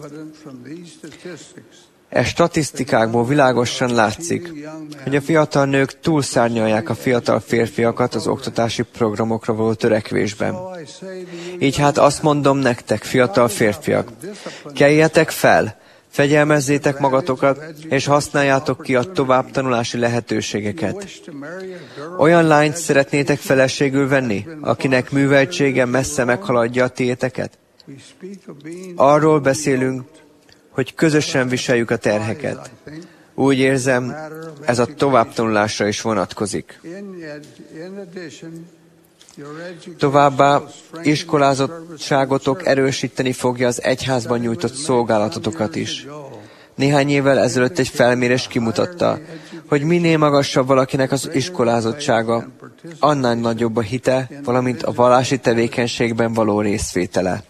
E statisztikákból világosan látszik, hogy a fiatal nők túlszárnyalják a fiatal férfiakat az oktatási programokra való törekvésben. Így hát azt mondom nektek, fiatal férfiak, keljetek fel, fegyelmezzétek magatokat, és használjátok ki a továbbtanulási lehetőségeket. Olyan lányt szeretnétek feleségül venni, akinek műveltsége messze meghaladja a tiéteket? Arról beszélünk, hogy közösen viseljük a terheket. Úgy érzem, ez a továbbtanulásra is vonatkozik. Továbbá iskolázottságotok erősíteni fogja az egyházban nyújtott szolgálatotokat is. Néhány évvel ezelőtt egy felmérés kimutatta, hogy minél magasabb valakinek az iskolázottsága, annál nagyobb a hite, valamint a vallási tevékenységben való részvétele.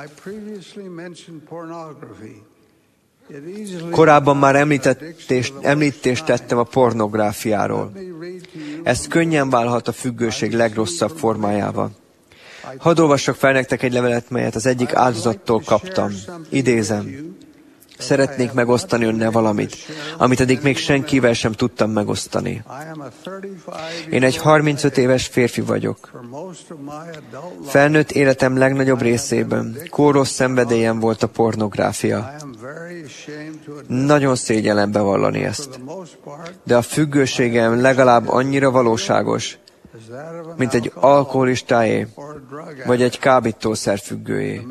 Korábban már említést, említést tettem a pornográfiáról. Ez könnyen válhat a függőség legrosszabb formájába. Hadd olvassak fel nektek egy levelet, melyet az egyik áldozattól kaptam. Idézem. Szeretnék megosztani önnel valamit, amit eddig még senkivel sem tudtam megosztani. Én egy harmincöt éves férfi vagyok. Felnőtt életem legnagyobb részében kóros szenvedélyem volt a pornográfia. Nagyon szégyellem bevallani ezt. De a függőségem legalább annyira valóságos, mint egy alkoholistáé, vagy egy kábítószer függőjé.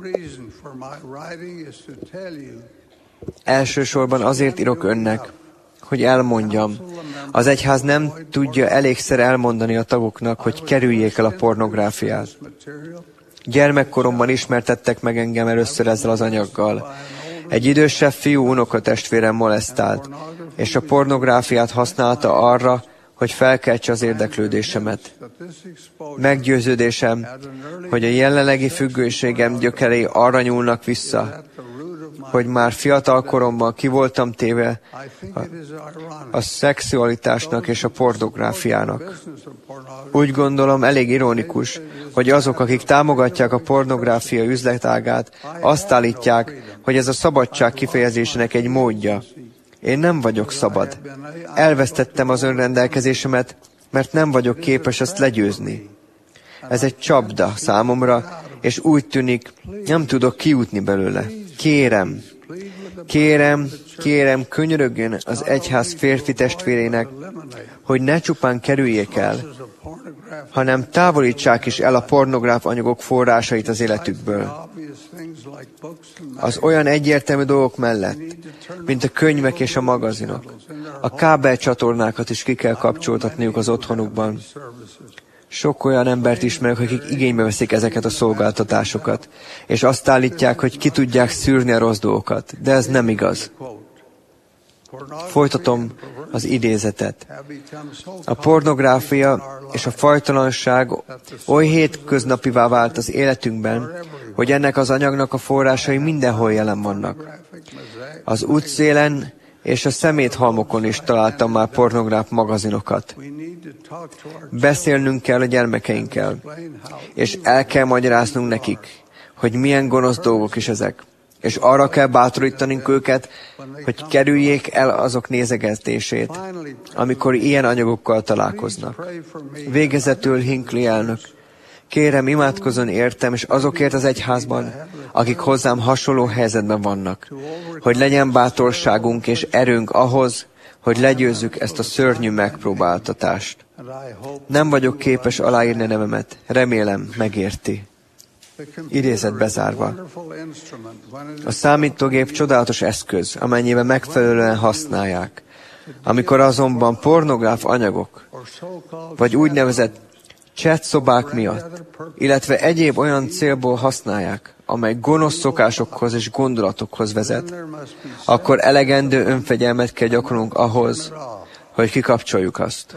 Elsősorban azért írok önnek, hogy elmondjam. Az egyház nem tudja elégszer elmondani a tagoknak, hogy kerüljék el a pornográfiát. Gyermekkoromban ismertettek meg engem először ezzel az anyaggal. Egy idősebb fiú unokatestvérem molesztált, és a pornográfiát használta arra, hogy felkeltse az érdeklődésemet. Meggyőződésem, hogy a jelenlegi függőségem gyökerei arra nyúlnak vissza, hogy már fiatal koromban ki voltam téve a, a szexualitásnak és a pornográfiának. Úgy gondolom, elég ironikus, hogy azok, akik támogatják a pornográfia üzletágát, azt állítják, hogy ez a szabadság kifejezésének egy módja. Én nem vagyok szabad. Elvesztettem az önrendelkezésemet, mert nem vagyok képes ezt legyőzni. Ez egy csapda számomra, és úgy tűnik, nem tudok kijutni belőle. Kérem, kérem, kérem, könyörögjön az egyház férfi testvérének, hogy ne csupán kerüljék el, hanem távolítsák is el a pornográf anyagok forrásait az életükből. Az olyan egyértelmű dolgok mellett, mint a könyvek és a magazinok. A kábelcsatornákat is ki kell kapcsoltatniuk az otthonukban. Sok olyan embert ismerek, akik igénybe veszik ezeket a szolgáltatásokat, és azt állítják, hogy ki tudják szűrni a rossz dolgokat, de ez nem igaz. Folytatom az idézetet. A pornográfia és a fajtalanság oly hétköznapivá vált az életünkben, hogy ennek az anyagnak a forrásai mindenhol jelen vannak. Az útszélen és a szeméthalmokon is találtam már pornográf magazinokat. Beszélnünk kell a gyermekeinkkel, és el kell magyaráznunk nekik, hogy milyen gonosz dolgok is ezek. És arra kell bátorítanunk őket, hogy kerüljék el azok nézegetését, amikor ilyen anyagokkal találkoznak. Végezetül Hinckley elnök, kérem, imádkozzon értem, és azokért az egyházban, akik hozzám hasonló helyzetben vannak, hogy legyen bátorságunk és erőnk ahhoz, hogy legyőzzük ezt a szörnyű megpróbáltatást. Nem vagyok képes aláírni nevemet, remélem megérti. Idézet bezárva. A számítógép csodálatos eszköz, amennyiben megfelelően használják. Amikor azonban pornográf anyagok, vagy úgynevezett chatszobák miatt, illetve egyéb olyan célból használják, amely gonosz szokásokhoz és gondolatokhoz vezet, akkor elegendő önfegyelmet kell gyakorolnunk ahhoz, hogy kikapcsoljuk azt.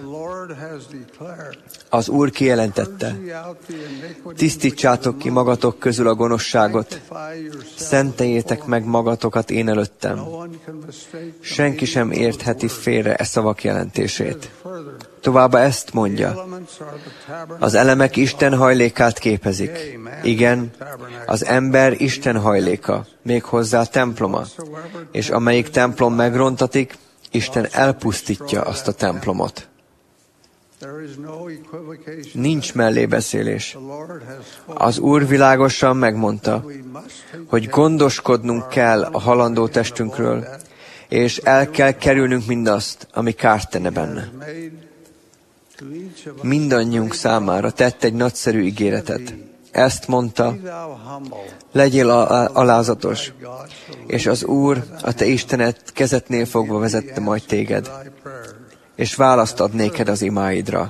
Az Úr kijelentette, tisztítsátok ki magatok közül a gonoszságot, szenteljétek meg magatokat én előttem. Senki sem értheti félre e szavak jelentését. Továbbá ezt mondja, az elemek Isten hajlékát képezik. Igen, az ember Isten hajléka, méghozzá temploma, és amelyik templom megrontatik, Isten elpusztítja azt a templomot. Nincs mellébeszélés. Az Úr világosan megmondta, hogy gondoskodnunk kell a halandó testünkről, és el kell kerülnünk mindazt, ami kárt tenne benne. Mindannyiunk számára tett egy nagyszerű ígéretet. Ezt mondta, legyél alázatos, és az Úr, a te Istened kezetnél fogva vezette majd téged, és választ ad néked az imáidra.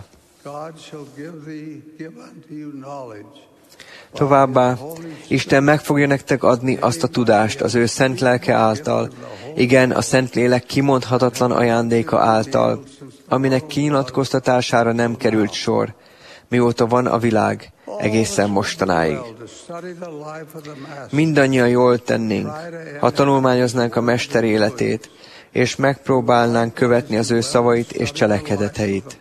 Továbbá, Isten meg fogja nektek adni azt a tudást az ő szent lelke által, igen, a szent lélek kimondhatatlan ajándéka által, aminek kinyilatkoztatására nem került sor, mióta van a világ, egészen mostanáig. Mindannyian jól tennénk, ha tanulmányoznánk a Mester életét, és megpróbálnánk követni az ő szavait és cselekedeteit.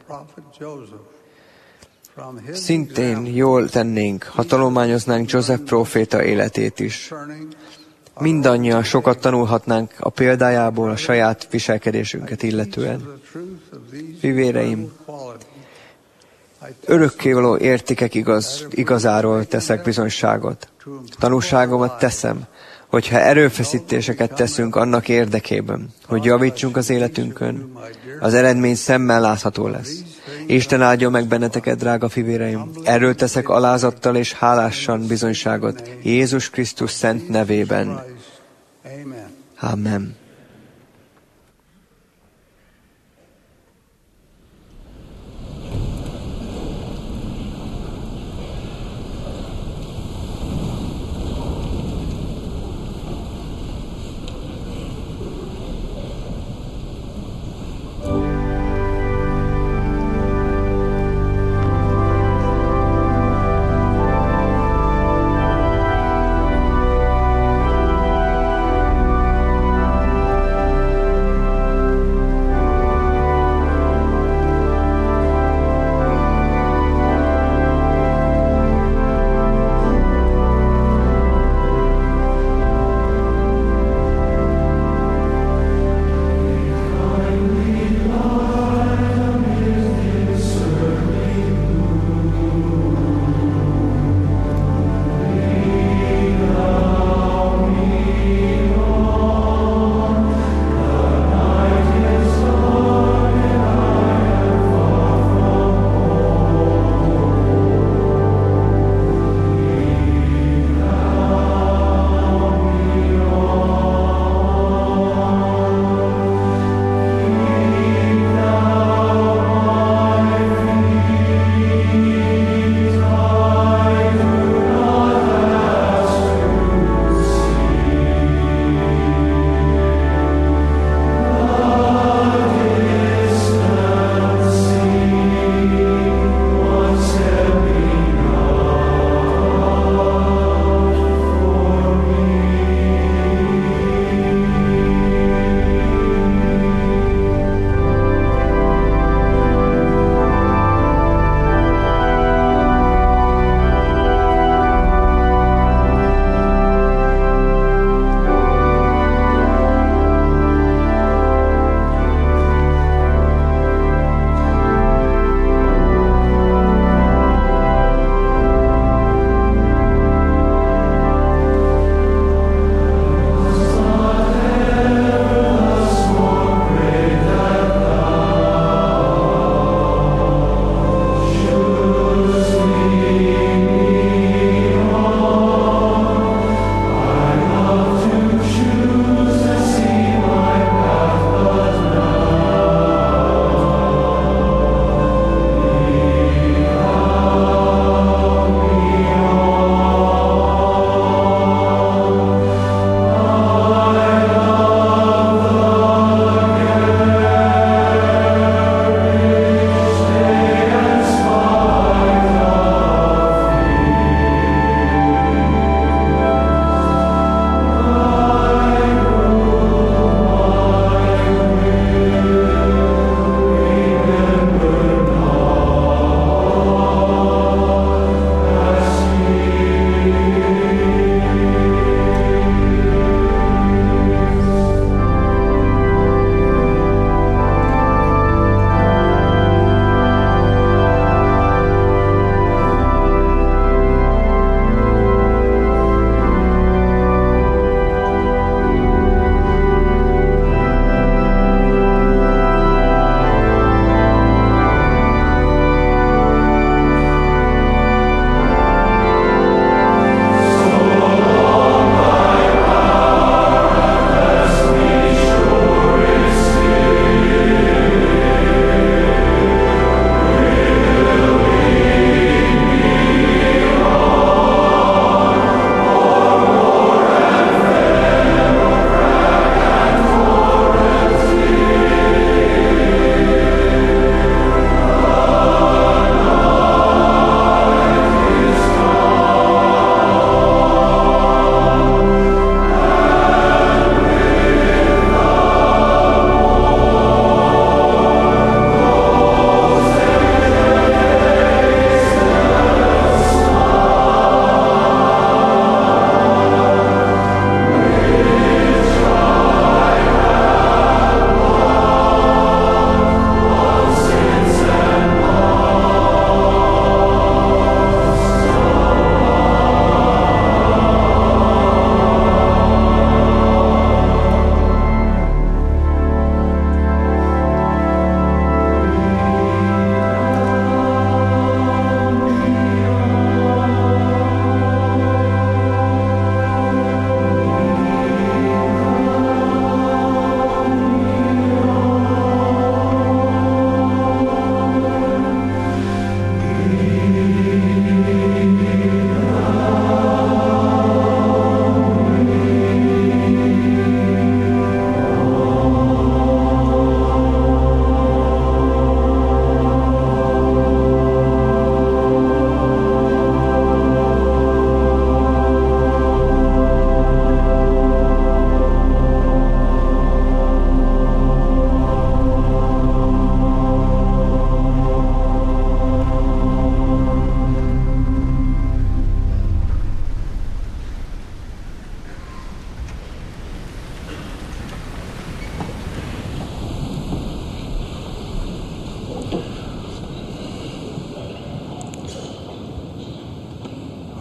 Szintén jól tennénk, ha tanulmányoznánk József próféta életét is. Mindannyian sokat tanulhatnánk a példájából a saját viselkedésünket illetően. Fivéreim, örökkévaló értékek igaz, igazáról teszek bizonyságot. Tanúságomat teszem, hogyha erőfeszítéseket teszünk annak érdekében, hogy javítsunk az életünkön, az eredmény szemmel látható lesz. Isten áldjon meg benneteket, drága fivéreim. Erről teszek alázattal és hálásan bizonyságot Jézus Krisztus szent nevében. Amen.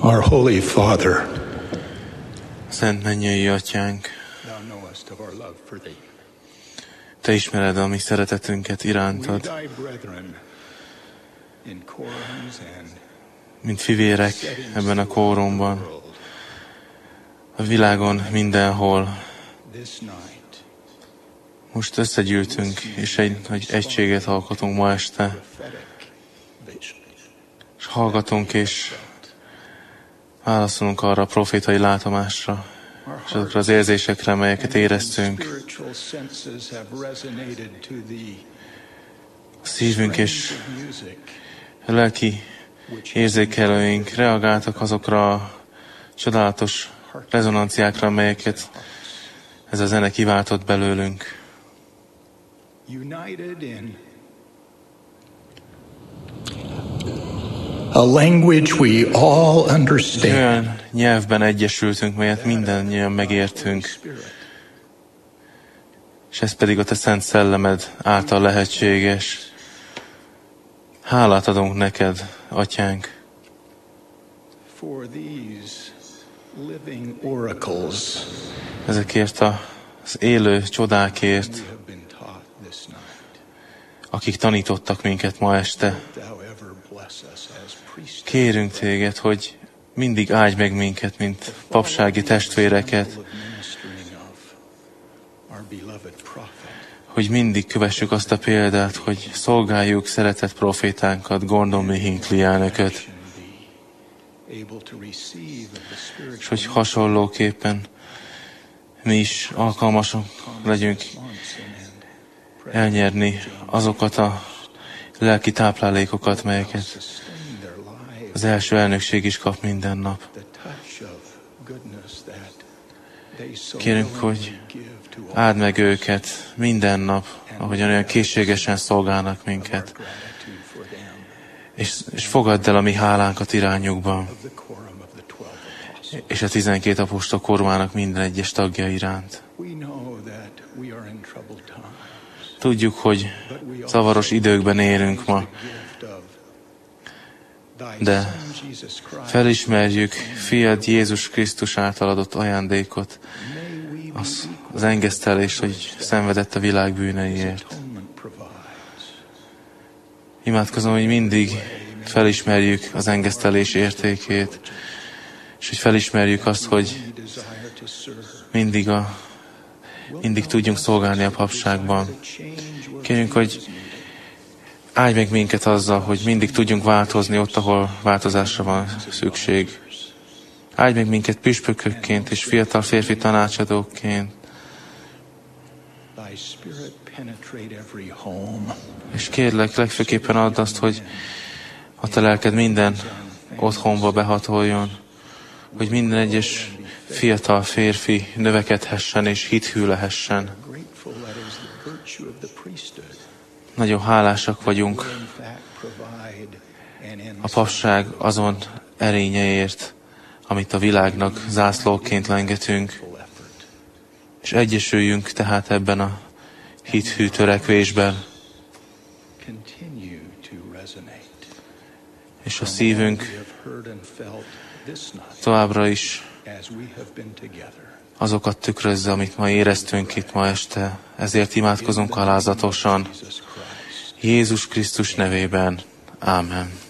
Our Holy Father, Szent mennyei Atyánk, Thou knowest of our love for Thee. Te ismered a mi szeretetünket irántad, Thy brethren in quorums and mint fivérek ebben a kórumban, a világon mindenhol. this night, Most összegyűltünk, és egy nagy egységet alkotunk ma este, és hallgatunk, és válaszolunk arra a profétai látomásra, és azokra az érzésekre, melyeket éreztünk. spiritual senses have resonated to the A szívünk és music a lelki érzékelőink reagáltak azokra a csodálatos rezonanciákra, melyeket ez a zene kiváltott belőlünk. united in a language we all Egy understand. olyan nyelvben egyesültünk, melyet mindannyian megértünk, és ez pedig a Te Szent Szellemed által lehetséges. Hálát adunk neked, Atyánk, For these living oracles ezekért az élő csodákért, we have been taught this night. akik tanítottak minket ma este. Thou ever bless us as priests. Kérünk Téged, hogy mindig áldj meg minket, mint papsági testvéreket, Ministering of our beloved prophet. hogy mindig kövessük azt a példát, hogy szolgáljuk szeretett profétánkat, Gordon B. Hinckley elnököt, Able to receive of the spiritual és hogy hasonlóképpen mi is alkalmasok legyünk elnyerni azokat a lelki táplálékokat, melyeket sustain their lives. az első elnökség is kap minden nap. The touch of goodness that they so Kérünk, hogy willingly give to all. áld meg őket minden nap, ahogyan olyan készségesen szolgálnak minket, Gratitude for them és, és fogadd el a mi hálánkat irányukban, of the quorum of the twelve apostles. és a tizenkét apostol korumának minden egyes tagja iránt. We know that we are in troubled times. Tudjuk, hogy zavaros időkben élünk ma, de felismerjük Fiad Jézus Krisztus által adott ajándékot, az, az engesztelést, hogy szenvedett a világ bűneiért. Imádkozom, hogy mindig felismerjük az engesztelés értékét, és hogy felismerjük azt, hogy mindig, a, mindig tudjunk szolgálni a papságban. Kérjünk, hogy áldj meg minket azzal, hogy mindig tudjunk változni ott, ahol változásra van szükség. Áldj meg minket püspökökként és fiatal férfi tanácsadóként. És kérlek, legfőképpen add azt, hogy a te lelked minden otthonba behatoljon, hogy minden egyes fiatal férfi növekedhessen és hithű lehessen. Nagyon hálásak vagyunk a papság azon erényeért, amit a világnak zászlóként lengetünk, és egyesüljünk tehát ebben a hithű törekvésben, és a szívünk továbbra is azokat tükrözze, amit ma éreztünk itt ma este. Ezért imádkozunk alázatosan. Jézus Krisztus nevében. Ámen.